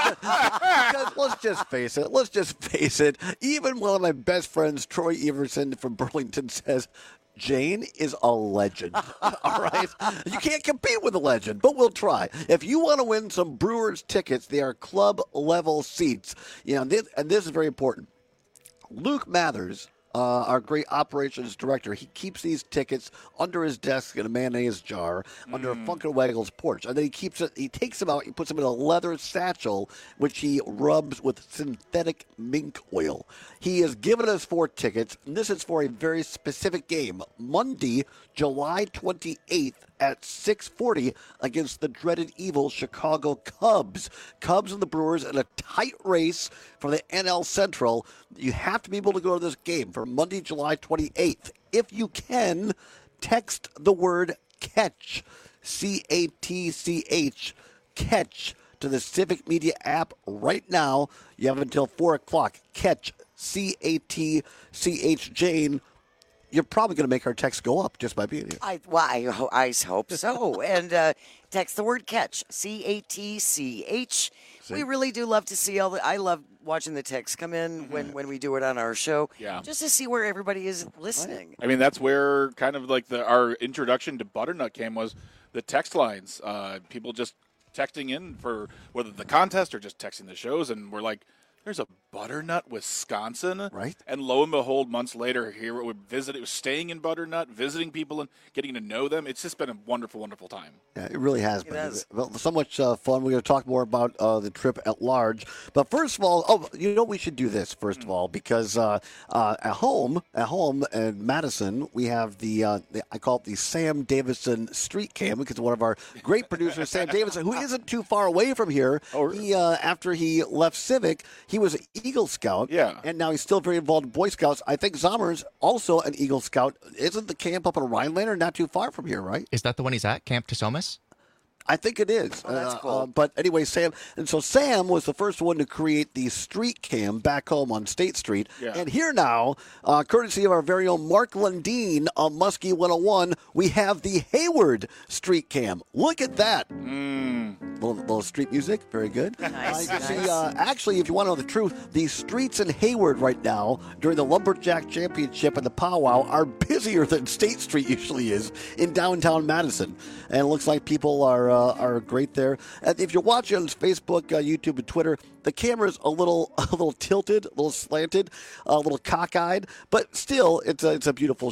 because let's just face it. Let's just face it. Even one of my best friends, Troy Everson from Burlington, says, Jane is a legend. All right? You can't compete with a legend, but we'll try. If you want to win some Brewers tickets, they are club-level seats. You know, this, and this is very important. Luke Mathers, Uh, our great operations director, he keeps these tickets under his desk in a mayonnaise jar mm. under Funkin' Waggle's porch. And then he keeps it, he takes them out, he puts them in a leather satchel, which he rubs with synthetic mink oil. He has given us four tickets, and this is for a very specific game. Monday, July twenty-eighth at six forty against the dreaded evil Chicago Cubs. Cubs and the Brewers in a tight race for the N L Central. You have to be able to go to this game for Monday, July twenty-eighth. If you can, text the word catch, C A T C H, catch, to the Civic Media app right now. You have until four o'clock. Catch, C A T C H, Jane. You're probably going to make our text go up just by being here. I, well, I, ho- I hope so. And uh, text the word catch, C A T C H. See? We really do love to see all the, I love watching the texts come in mm-hmm. when, when we do it on our show. Yeah. Just to see where everybody is listening. I mean, that's where kind of like the our introduction to Butternut came, was the text lines. Uh, people just texting in for whether the contest or just texting the shows, and we're like, there's a Butternut, Wisconsin, right? And lo and behold, months later, here we visit. It was staying in Butternut, visiting people and getting to know them. It's just been a wonderful, wonderful time. Yeah, it really has it been. Has. Well, so much uh, fun. We're going to talk more about uh, the trip at large. But first of all, oh, you know, we should do this first mm. of all because uh, uh, at home, at home in Madison, we have the, uh, the I call it the Sam Davison Street Cam because one of our great producers, Sam Davison, who isn't too far away from here. Oh, really? He uh, after he left Civic, he was an Eagle Scout. Yeah. And now he's still very involved in Boy Scouts. I think Zommer's also an Eagle Scout. Isn't the camp up in Rhinelander not too far from here, right? Is that the one he's at, Camp Tosomas? I think it is. Oh, that's cool. Uh, uh, but anyway, Sam, and so Sam was the first one to create the street cam back home on State Street. Yeah. And here now, uh, courtesy of our very own Mark Lundeen of Muskie one oh one, we have the Hayward street cam. Look at that. Mm. Little, little street music. Very good. Nice, uh, you nice. see, uh, actually, if you want to know the truth, the streets in Hayward right now during the Lumberjack Championship and the powwow are busier than State Street usually is in downtown Madison. And it looks like people are uh, are great there. And if you're watching on Facebook, uh, YouTube, and Twitter, the camera's a little a little tilted, a little slanted, a little cockeyed, but still, it's a, it's a beautiful shot.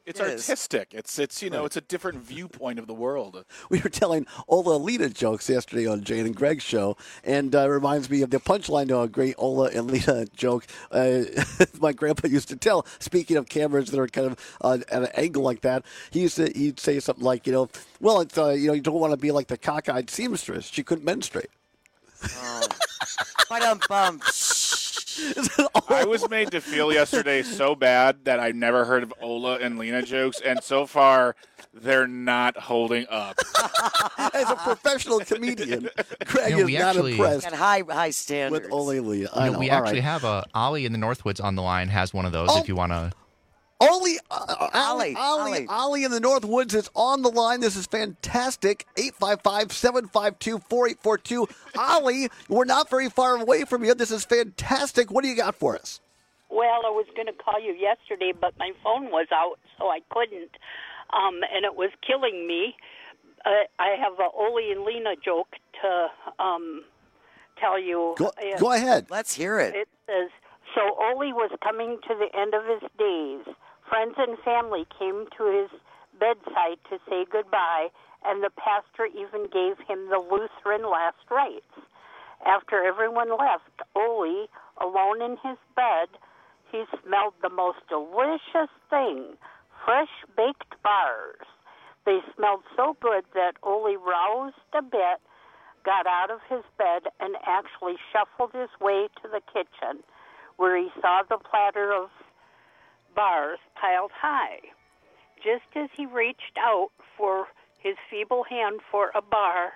It's It is. artistic. It's it's you know it's a different viewpoint of the world. We were telling Ola and Lena jokes yesterday on Jane and Greg's show, and uh, it reminds me of the punchline to a great Ola and Lena joke uh, my grandpa used to tell. Speaking of cameras that are kind of uh, at an angle like that, he used to he'd say something like, you know, well, it's uh, you know, you don't want to be like the cockeyed seamstress. She couldn't menstruate. Oh. Ba-dum-bum. I was made to feel yesterday so bad that I never heard of Ola and Lena jokes, and so far they're not holding up. As a professional comedian, Greg You know, is we not actually- impressed Got high high standards. with Ola and Lena. You I know, know. we All actually right. have a Ollie in the Northwoods on the line has one of those Oh. if you want to. Ollie, uh, Ollie, Ollie, Ollie, Ollie. Ollie in the Northwoods is on the line. This is fantastic. eight five five, seven five two, four eight four two. Ollie, we're not very far away from you. This is fantastic. What do you got for us? Well, I was going to call you yesterday, but my phone was out, so I couldn't, um, and it was killing me. Uh, I have a Ole and Lena joke to um, tell you. Go, Uh, go ahead. Let's hear it. It says, so Ole was coming to the end of his days. Friends and family came to his bedside to say goodbye, and the pastor even gave him the Lutheran last rites. After everyone left, Ole, alone in his bed, he smelled the most delicious thing, fresh baked bars. They smelled so good that Ole roused a bit, got out of his bed, and actually shuffled his way to the kitchen, where he saw the platter of bars piled high. Just as he reached out for his feeble hand for a bar,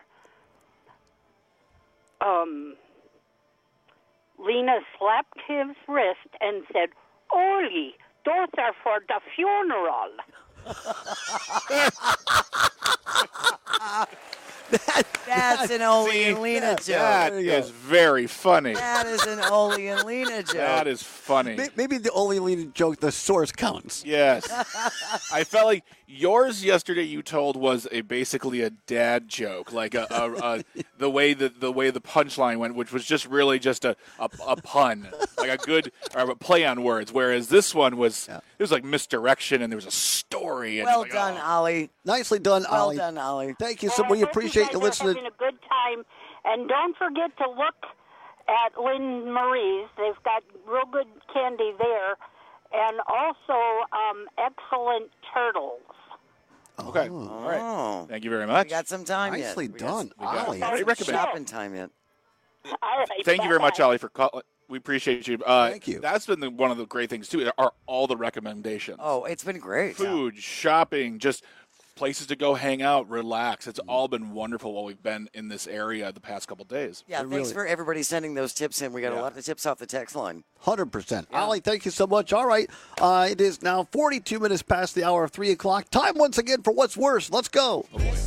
um, Lena slapped his wrist and said, Ole, those are for the funeral. That's an Ole and Lena joke. That is very funny. That is an Ole and Lena joke. That is funny. May- Maybe the Ole and Lena joke, the source counts. Yes. I felt like yours yesterday you told was a basically a dad joke, like a, a, a the way the the way the punchline went, which was just really just a, a, a pun, like a good or a play on words. Whereas this one was it was like misdirection and there was a story. And Well like, done, oh. Ollie. Nicely done, Well Ollie. done, Ollie. Thank you Well, so I much. We hope appreciate you you guys are listening. having a good time, and don't forget to look at Lynn Marie's. They've got real good candy there, and also um, excellent turtles. Okay. Oh. All right. Thank you very much. We got some time yet. Nicely We got done, some- we got Ollie. some Great recommend- shopping time yet. All right. Thank you very much, bye-bye. Ollie, for calling. We appreciate you. Uh, Thank you. That's been the, one of the great things too. Are all the recommendations? Oh, it's been great. Food, shopping, just places to go hang out, relax. It's all been wonderful while we've been in this area the past couple days. Yeah, It thanks really- for everybody sending those tips in. We got Yeah. a lot of tips off the text line. one hundred percent. Ollie, thank you so much. All right. Uh, it is now forty-two minutes past the hour of three o'clock. Time once again for What's Worse. Let's go.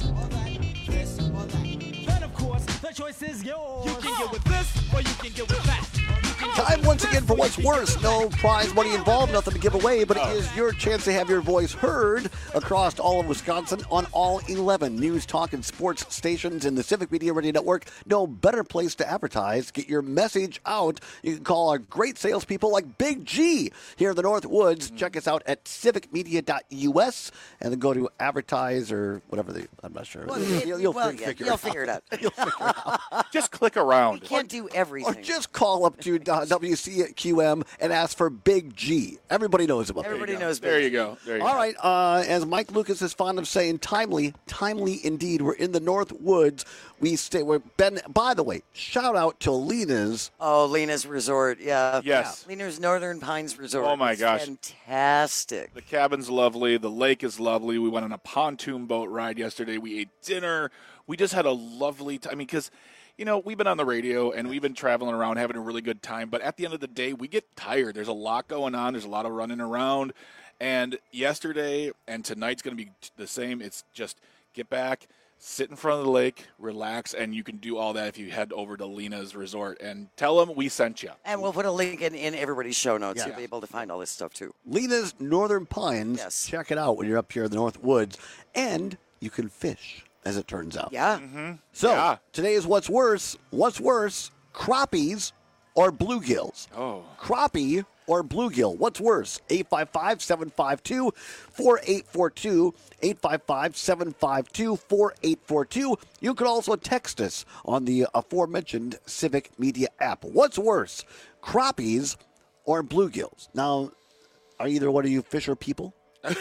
Time once again for What's Worse. No prize money involved, nothing to give away, but it is your chance to have your voice heard across all of Wisconsin on all eleven news, talk, and sports stations in the Civic Media Radio Network. No better place to advertise. Get your message out. You can call our great salespeople like Big G here in the North Woods. Check us out at civic media dot U S and then go to advertise or whatever they, I'm not sure. Well, You'll, it- you'll well, fi- yeah, figure, you'll it figure it out. You'll figure it out. Just click around. You can't do Or everything. just call up to uh, W C Q M and ask for Big G. Everybody knows about Everybody Big G. knows. There Big you G. go. There you All go. right, uh, as Mike Lucas is fond of saying, timely, timely indeed. We're in the North Woods. We stay. We're been. By the way, shout out to Lena's. Oh, Lena's Resort. Yeah. Yes. Yeah. Lena's Northern Pines Resort. Oh, my It's gosh. Fantastic. The cabin's lovely. The lake is lovely. We went on a pontoon boat ride yesterday. We ate dinner. We just had a lovely time. I mean, because, you know, we've been on the radio and we've been traveling around having a really good time. But at the end of the day, we get tired. There's a lot going on. There's a lot of running around. And yesterday and tonight's going to be the same. It's just get back, sit in front of the lake, relax, and you can do all that if you head over to Lena's Resort and tell them we sent you. And we'll put a link in, in everybody's show notes. Yeah. You'll be able to find all this stuff, too. Lena's Northern Pines. Yes. Check it out when you're up here in the North Woods, and you can fish, as it turns out. Yeah. Mm-hmm. So Yeah. today is what's worse. What's worse, crappies or bluegills? Oh. Crappie or bluegill? What's worse? eight five five, seven five two, four eight four two, eight five five, seven five two, four eight four two. You can also text us on the aforementioned Civic Media app. What's worse, crappies or bluegills? Now, are either one of you fisher people?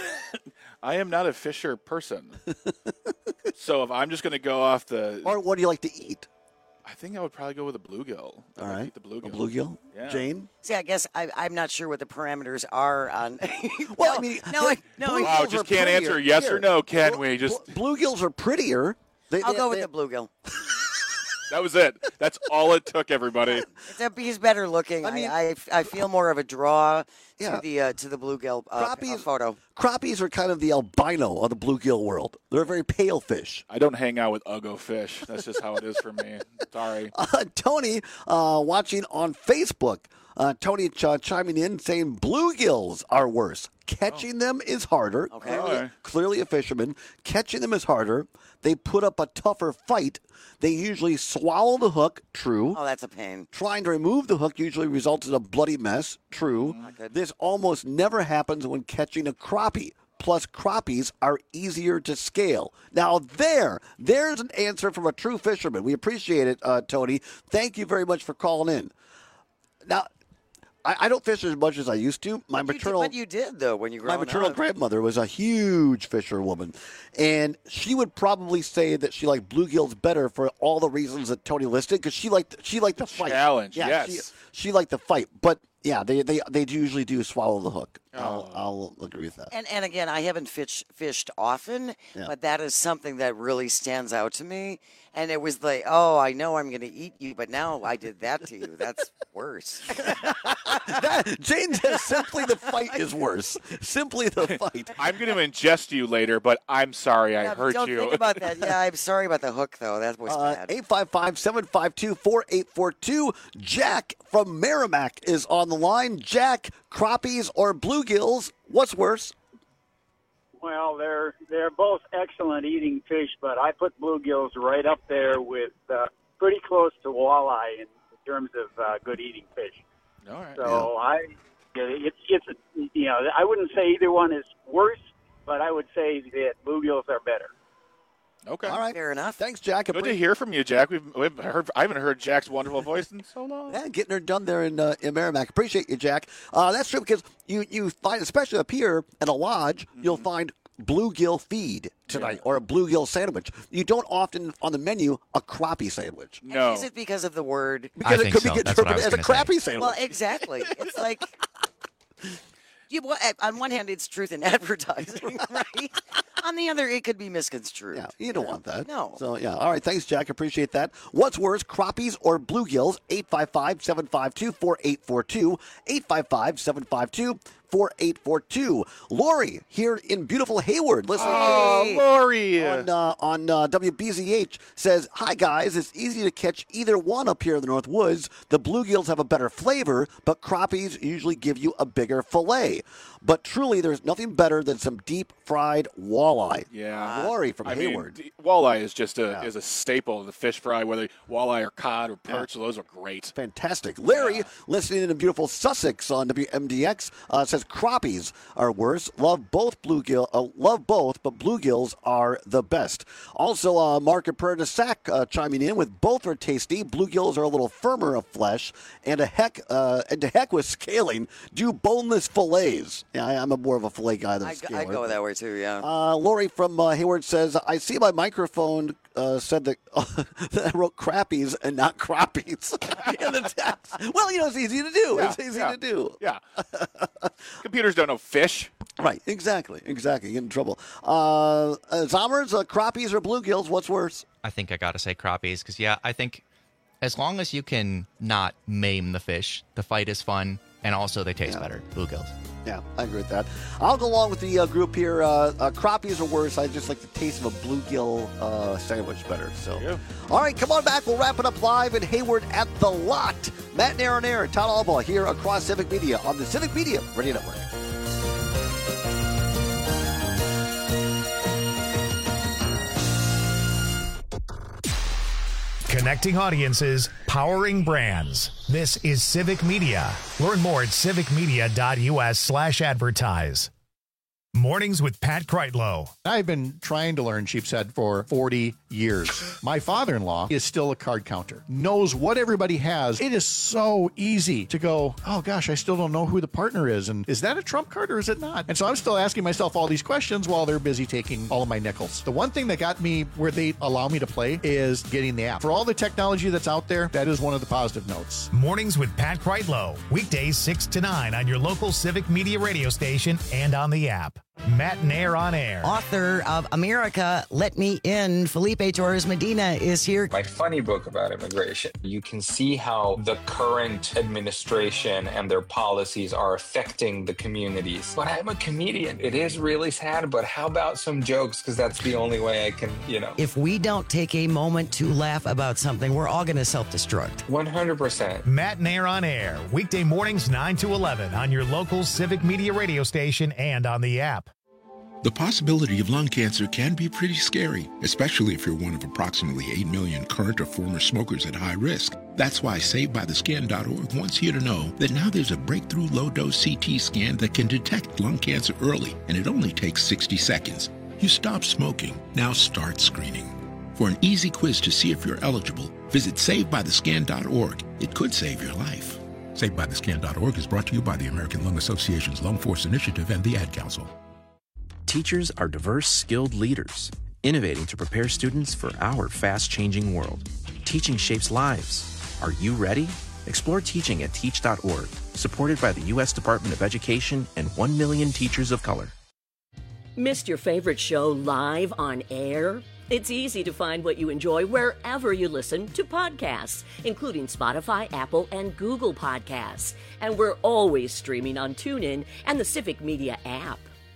I am not a fisher person. So if I'm just going to go off the... Or what do you like to eat? I think I would probably go with a bluegill. All right. Eat the bluegill. A bluegill? Yeah. Jane? See, I guess I, I'm not sure what the parameters are on. Well, no, I mean, no, I, no. bluegills Wow, are just can't prettier. answer yes Here. or no, can we? Just Bluegills are prettier. They, I'll they, go with they, the bluegill. That was it. That's all it took, everybody. It's a, he's better looking. I I mean- I, I, I feel more of a draw Yeah. to the uh, to the bluegill uh, Crappies- uh, photo. Crappies are kind of the albino of the bluegill world. They're a very pale fish. I don't hang out with Uggo fish. That's just how it is for me. Sorry. Uh, Tony, uh, watching on Facebook, uh, Tony ch- chiming in saying bluegills are worse. Catching them is harder. Okay. Clearly, Alright. clearly a fisherman. Catching them is harder. They put up a tougher fight. They usually swallow the hook. True. Oh, that's a pain. Trying to remove the hook usually results in a bloody mess. True. good. This almost never happens when catching a crappie. Plus, crappies are easier to scale. Now, there, there's an answer from a true fisherman. We appreciate it, uh, Tony. Thank you very much for calling in. Now, I, I don't fish as much as I used to. My You did- maternal, but you did though when you grew my up. maternal grandmother was a huge fisherwoman, and she would probably say that she liked bluegills better for all the reasons that Tony listed, because she liked she liked the fight. Challenge, Yeah, yes. she, she liked the fight, but yeah, they they they usually do swallow the hook. Oh. I'll, I'll agree with that. And and again, I haven't fish, fished often, Yeah. but that is something that really stands out to me. And it was like, oh, I know I'm going to eat you, but now I did that to you. That's worse. That, Jane says simply the fight is worse. Simply the fight. I'm going to ingest you later, but I'm sorry I Yeah, hurt don't you. think about that. Yeah, I'm sorry about the hook, though. That was Uh, bad. eight five five, seven five two, four eight four two. Jack from Merrimack is on the line. Jack, crappies or bluegills, what's worse? Well, they're they're both excellent eating fish, but I put bluegills right up there with uh, pretty close to walleye in terms of uh, good eating fish. All right. So I, it's it's a, you know I wouldn't say either one is worse, but I would say that bluegills are better. Okay. All right. Fair enough. Thanks, Jack. Good to hear from you, Jack. We've, we've heard. I haven't heard Jack's wonderful voice in so long. Yeah, getting her done there in uh, in Merrimack. Appreciate you, Jack. Uh, that's true because you, you find, especially up here at a lodge, Mm-hmm. you'll find bluegill feed tonight or a bluegill sandwich. You don't often on the menu a crappie sandwich. No. Is it because of the word? Because I it think could so. be That's what I interpreted was as a gonna say. crappie sandwich. Well, exactly. It's like, you, well, on one hand, it's truth in advertising, right? On the other, it could be misconstrued. Yeah, you don't want that. No. So, yeah. All right. Thanks, Jack. Appreciate that. What's worse, crappies or bluegills? eight five five, seven five two, four eight four two. eight five five, seven five two, four eight four two. Lori here in beautiful Hayward. Listen. Oh, Lori. On, uh, on uh, W B Z H says, hi, guys. It's easy to catch either one up here in the North Woods. The bluegills have a better flavor, but crappies usually give you a bigger fillet. But truly, there's nothing better than some deep fried walleye. Yeah. Lori from I Hayward. mean, d- walleye is just a is a staple of the fish fry, whether walleye or cod or perch. Those are great. Fantastic. Larry, listening in beautiful Sussex on W M D X, uh, says crappies are worse. Love both bluegill. Uh, love both, but bluegills are the best. Also, uh, Mark and Prairie Sac uh, chiming in with both are tasty. Bluegills are a little firmer of flesh, and a heck, uh, and to heck with scaling. Do boneless fillets. Yeah, I, I'm a more of a fillet guy than a I, scaler. I go that way too, yeah. Uh, Lori from uh, Hayward says, I see my microphone uh, said that, uh, that I wrote crappies and not crappies in the text. Well, you know, it's easy to do. Yeah, it's easy yeah, to do. Yeah. Computers don't know fish. Right, exactly, exactly. You get in trouble. Uh, uh, Zommers, uh, crappies or bluegills, what's worse? I think I got to say crappies because, yeah, I think as long as you can not maim the fish, the fight is fun, and also they taste Yeah. better. Bluegills. Yeah, I agree with that. I'll go along with the uh, group here. Uh, uh, crappies are worse. I just like the taste of a bluegill uh, sandwich better. So, Yeah. all right, come on back. We'll wrap it up live in Hayward at the Lot. Matt Nair on air, Todd Albaugh here across Civic Media on the Civic Media Radio Network. Connecting audiences, powering brands. This is Civic Media. Learn more at civicmedia.us slash advertise. Mornings with Pat Kreitlow. I've been trying to learn Sheepshead for forty years. My father-in-law is still a card counter, knows what everybody has. It is so easy to go, oh gosh, I still don't know who the partner is. And is that a trump card or is it not? And so I'm still asking myself all these questions while they're busy taking all of my nickels. The one thing that got me where they allow me to play is getting the app. For all the technology that's out there, that is one of the positive notes. Mornings with Pat Kreitlow. Weekdays six to nine on your local Civic Media radio station and on the app. Matt Nair on air. Author of America, Let Me In, Felipe Torres Medina is here. My funny book about immigration. You can see how the current administration and their policies are affecting the communities. But I'm a comedian. It is really sad, but how about some jokes? Because that's the only way I can, you know. If we don't take a moment to laugh about something, we're all going to self-destruct. one hundred percent. Matt Nair on air. Weekday mornings nine to eleven on your local Civic Media radio station and on the app. The possibility of lung cancer can be pretty scary, especially if you're one of approximately eight million current or former smokers at high risk. That's why Saved By The Scan dot org wants you to know that now there's a breakthrough low-dose C T scan that can detect lung cancer early, and it only takes sixty seconds. You stop smoking, now start screening. For an easy quiz to see if you're eligible, visit Saved By The Scan dot org. It could save your life. Saved By The Scan dot org is brought to you by the American Lung Association's Lung Force Initiative and the Ad Council. Teachers are diverse, skilled leaders, innovating to prepare students for our fast-changing world. Teaching shapes lives. Are you ready? Explore teaching at teach dot org, supported by the U S Department of Education and one million teachers of color. Missed your favorite show live on air? It's easy to find what you enjoy wherever you listen to podcasts, including Spotify, Apple, and Google Podcasts. And we're always streaming on TuneIn and the Civic Media app.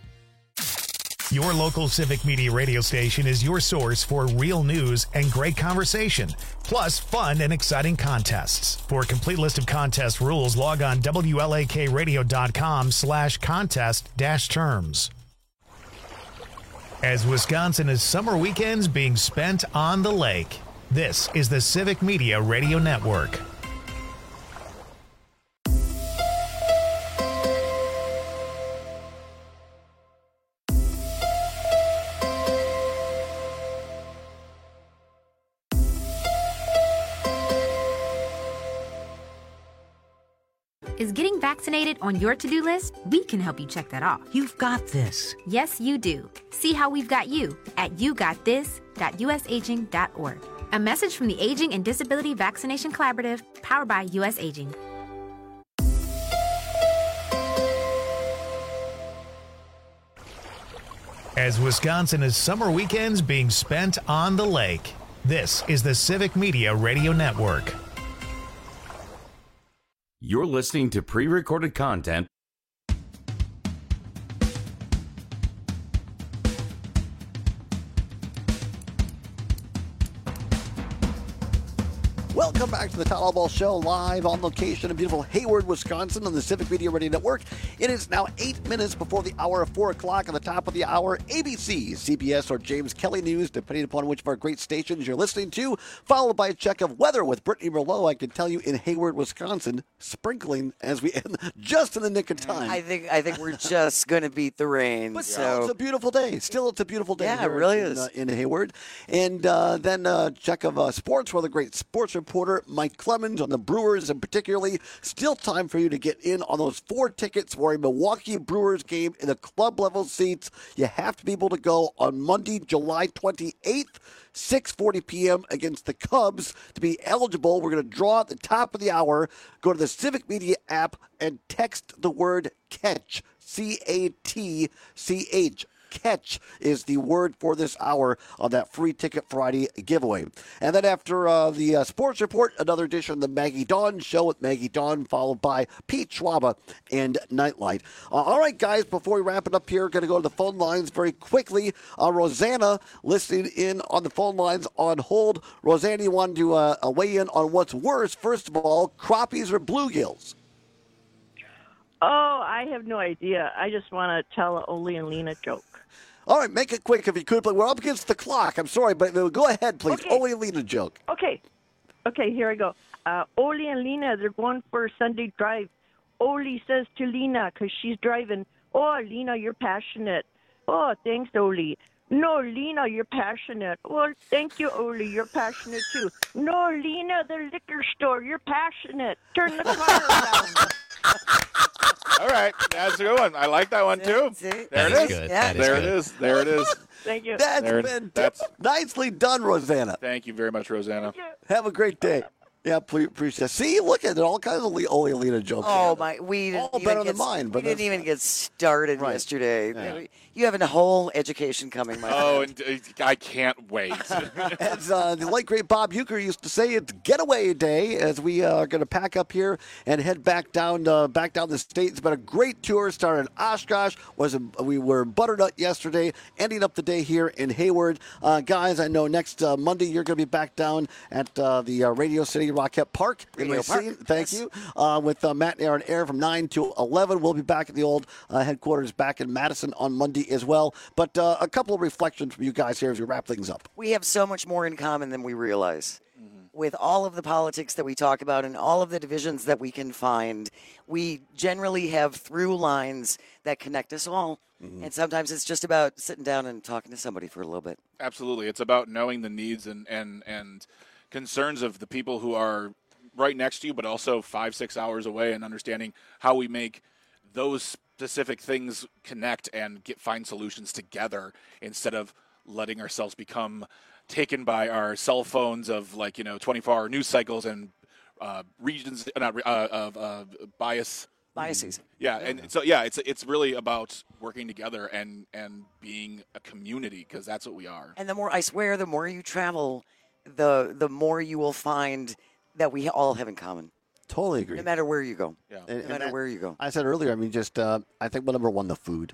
Your local Civic Media radio station is your source for real news and great conversation, plus fun and exciting contests. For a complete list of contest rules, log on W L A K radio dot com slash contest dash terms. As Wisconsin is summer weekends being spent on the lake, this is the Civic Media Radio Network. Is getting vaccinated on your to-do list? We can help you check that off. You've got this. Yes, you do. See how we've got you at you got this dot U S aging dot org. A message from the Aging and Disability Vaccination Collaborative, powered by U S Aging. As Wisconsin is summer weekends being spent on the lake, this is the Civic Media Radio Network. You're listening to pre-recorded content. Welcome back to the Town Hall Ball Show, live on location in beautiful Hayward, Wisconsin on the Civic Media Radio Network. It is now eight minutes before the hour of four o'clock. At the top of the hour, A B C, C B S, or James Kelly News, depending upon which of our great stations you're listening to, followed by a check of weather with Brittany Merlot. I can tell you in Hayward, Wisconsin, sprinkling as we end just in the nick of time. I think I think we're just going to beat the rain. But so. still, it's a beautiful day. Still, it's a beautiful day. Yeah, here it really in, is. Uh, in Hayward. And uh, then a uh, check of uh, sports with a great sports reporter, Mike Clemens, on the Brewers, and particularly still time for you to get in on those four tickets for a Milwaukee Brewers game in the club level seats. You have to be able to go on Monday, July twenty-eighth, six forty p.m. against the Cubs. To be eligible, we're going to draw at the top of the hour. Go to the Civic Media app and text the word CATCH, C A T C H. Catch is the word for this hour on that free Ticket Friday giveaway. And then after uh, the uh, sports report, another edition of the Maggie Dawn Show with Maggie Dawn, followed by Pete Schwaba and Nightlight. Uh, all right, guys, before we wrap it up here, going to go to the phone lines very quickly. Uh, Rosanna listening in on the phone lines on hold. Rosanna, you wanted to uh, weigh in on what's worse. First of all, crappies or bluegills? Oh, I have no idea. I just want to tell an Ole and Lena joke. All right, make it quick if you could, but we're up against the clock. I'm sorry, but go ahead, please. Okay. Ole and Lena joke. Okay. Okay, here I go. Uh, Oli and Lena, they're going for a Sunday drive. Oli says to Lena, because she's driving, "Oh, Lena, you're passionate." "Oh, thanks, Oli." "No, Lena, you're passionate." "Well, thank you, Oli, you're passionate too." "No, Lena, the liquor store, you're passionate. Turn the car around." All right, that's a good one. I like that one too. There That it is is. good. That is there good. it is. There it is. Thank you. That's There- been that's- nicely done, Rosanna. Thank you very much, Rosanna. Have a great day. Yeah, please appreciate it. See, look at it. All kinds of Le- Ole Alina jokes. Oh my! We didn't All even better get, than mine, but we didn't that's even get started Right. yesterday. Yeah. You have a whole education coming, my Oh, friend. and uh, I can't wait. As uh, the late great Bob Euchre used to say, it's getaway day as we uh, are going to pack up here and head back down uh, back down the state. It's been a great tour. Started in Oshkosh. Was a, we were in Butternut yesterday, ending up the day here in Hayward. Uh, guys, I know next uh, Monday you're going to be back down at uh, the uh, Radio City Rockette Park. in Radio Park, Racine. Thank yes. you. Uh, with uh, Matt and Aaron Air from nine to eleven. We'll be back at the old uh, headquarters back in Madison on Monday as well. But uh, a couple of reflections from you guys here as we wrap things up. We have so much more in common than we realize. With all of the politics that we talk about and all of the divisions that we can find, we generally have through lines that connect us all. And sometimes it's just about sitting down and talking to somebody for a little bit. Absolutely. It's about knowing the needs and, and, and concerns of the people who are right next to you, but also five, six hours away, and understanding how we make those specific things connect and get find solutions together instead of letting ourselves become taken by our cell phones of, like, you know, twenty-four hour news cycles and uh, regions, uh, not uh, of uh, bias. Biases. Yeah, and so yeah, it's it's really about working together and and being a community, because that's what we are. And the more, I swear, the more you travel, the the more you will find that we all have in common. Totally agree. No matter where you go. Yeah. And- No and matter that- where you go. I said earlier, I mean, just uh, I think well, number one, the food.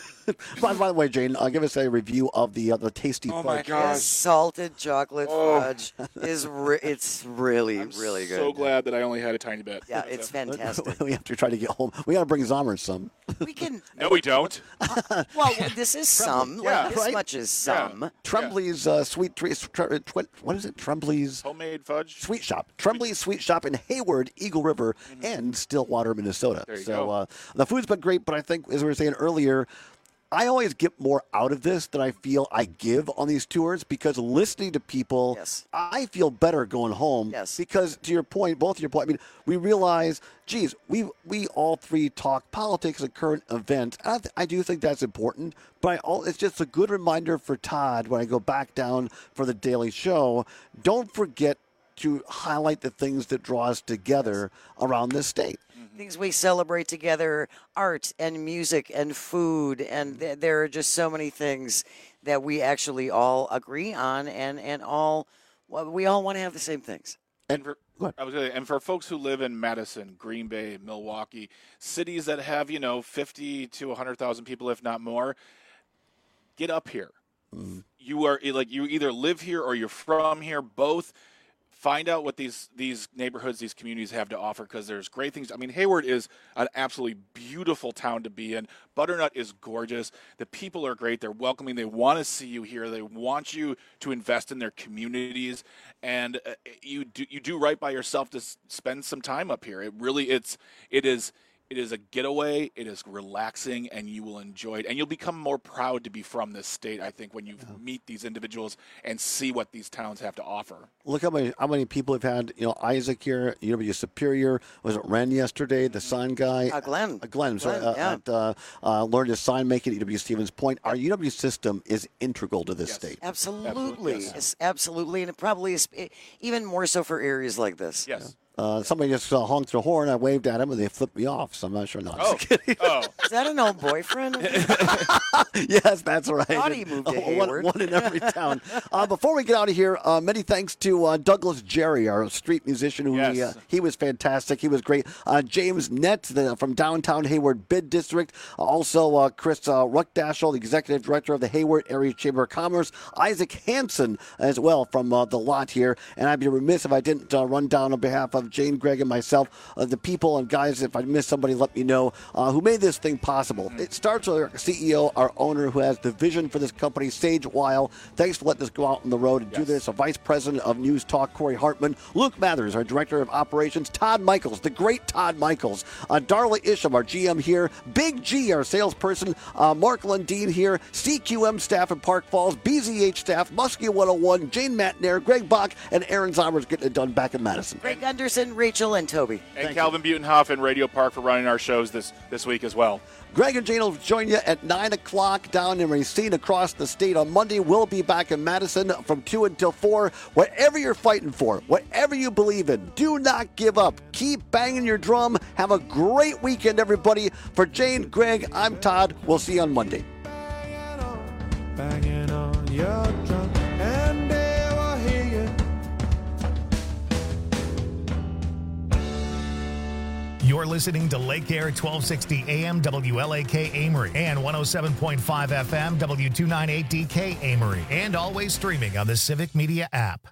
by, by the way, Jane, uh, give us a review of the uh, the tasty Oh my fudge. God. Yes, salted chocolate Oh. fudge is re- it's really really good. So glad that I only had a tiny bit. Yeah, it's fantastic. we have to try to get home. We got to bring Zomer some. We can. No, we don't. Well, this is some. Like, Yeah. this Right? much is some. Tremblay's uh, sweet treats. Tre- tw- what is it? Tremblay's Homemade fudge. Sweet Shop. Tremblay's Sweet Shop in Hayward, Eagle River, and Stillwater, Minnesota. There you so go. Uh, the food's been great, but I think, as we were saying earlier, I always get more out of this than I feel I give on these tours, because listening to people, Yes. I feel better going home. Yes. Because to your point, both of your point, I mean, we realize, geez, we we all three talk politics and current events. I, th- I do think that's important, but I all, it's just a good reminder for Todd when I go back down for the Daily Show. Don't forget to highlight the things that draw us together around this state. Things we celebrate together, art and music and food, and th- there are just so many things that we actually all agree on, and and all well, we all want to have the same things. And for, I was gonna, and for folks who live in Madison, Green Bay, Milwaukee, cities that have, you know, fifty to one hundred thousand people, if not more, get up here. You are like you either live here or you're from here. Both. Find out what these these neighborhoods, these communities have to offer, because there's great things. I mean, Hayward is an absolutely beautiful town to be in. Butternut is gorgeous. The people are great. They're welcoming. They want to see you here. They want you to invest in their communities, and uh, you do you do right by yourself to s- spend some time up here. It really it's it is. It is a getaway. It is relaxing, and you will enjoy it. And you'll become more proud to be from this state, I think, when you meet these individuals and see what these towns have to offer. Look how many how many people have had, you know, Isaac here, U W Superior. Was it Ren yesterday, the sign guy? Uh, Glenn. Uh, Glenn, sorry. Glenn, uh, yeah. at, uh, uh, learned his sign making at U W Stevens Point. Our U W system is integral to this state. Absolutely, yes. It's absolutely, and it probably is eh, even more so for areas like this. Yes. Uh, somebody just uh, honked their horn. I waved at them, and they flipped me off. So I'm not sure. No, I'm Oh, just kidding. oh. Is that an old boyfriend? Yes, that's right. Thought he moved to Uh, Hayward. One, one in every town. Uh, before we get out of here, uh, many thanks to uh, Douglas Jerry, our street musician. Who Yes. we, uh, he was fantastic. He was great. Uh, James Nett the, from downtown Hayward Bid District. Also, uh, Chris uh, Ruckdashel, the executive director of the Hayward Area Chamber of Commerce. Isaac Hansen as well from uh, the lot here. And I'd be remiss if I didn't uh, run down on behalf of of Jane, Greg, and myself, uh, the people and guys, if I miss somebody, let me know, uh, who made this thing possible. It starts with our C E O, our owner, who has the vision for this company, Sage Weil. Thanks for letting us go out on the road and yes. do this. A Vice President of News Talk, Corey Hartman. Luke Mathers, our Director of Operations. Todd Michaels, the great Todd Michaels. Uh, Darla Isham, our G M here. Big G, our salesperson. Uh, Mark Lundeen here. C Q M staff in Park Falls. B Z H staff. Muskie one oh one. Jane Matnair. Greg Bach. And Aaron Zomers getting it done back in Madison. Greg Gunderson, Rachel, and Toby. And Thank Calvin you. Butenhoff in Radio Park for running our shows this, this week as well. Greg and Jane will join you at nine o'clock down in Racine across the state on Monday. We'll be back in Madison from two until four. Whatever you're fighting for, whatever you believe in, do not give up. Keep banging your drum. Have a great weekend, everybody. For Jane, Greg, I'm Todd. We'll see you on Monday. Banging on your drum, and they will hear you. You're listening to Lake Air twelve sixty A M W L A K Amory and one oh seven point five F M W two ninety-eight D K Amory, and always streaming on the Civic Media app.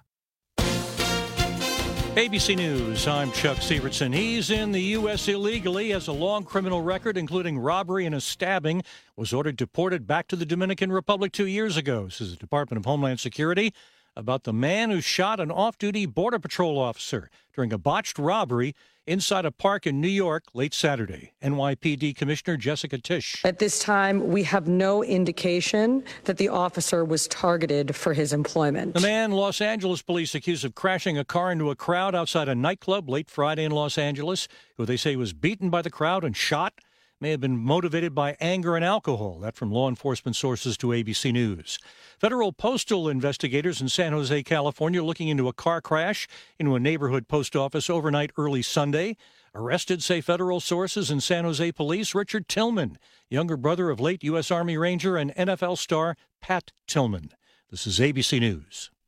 A B C News, I'm Chuck Severson. He's in the U S illegally, has a long criminal record, including robbery and a stabbing, was ordered deported back to the Dominican Republic two years ago, says the Department of Homeland Security about the man who shot an off-duty Border Patrol officer during a botched robbery inside a park in New York late Saturday. N Y P D Commissioner Jessica Tisch. At this time, we have no indication that the officer was targeted for his employment. The man Los Angeles police accused of crashing a car into a crowd outside a nightclub late Friday in Los Angeles, who they say was beaten by the crowd and shot, may have been motivated by anger and alcohol. That from law enforcement sources to A B C News. Federal postal investigators in San Jose, California, looking into a car crash into a neighborhood post office overnight early Sunday. Arrested, say federal sources and San Jose police, Richard Tillman, younger brother of late U S Army Ranger and N F L star Pat Tillman. This is A B C News.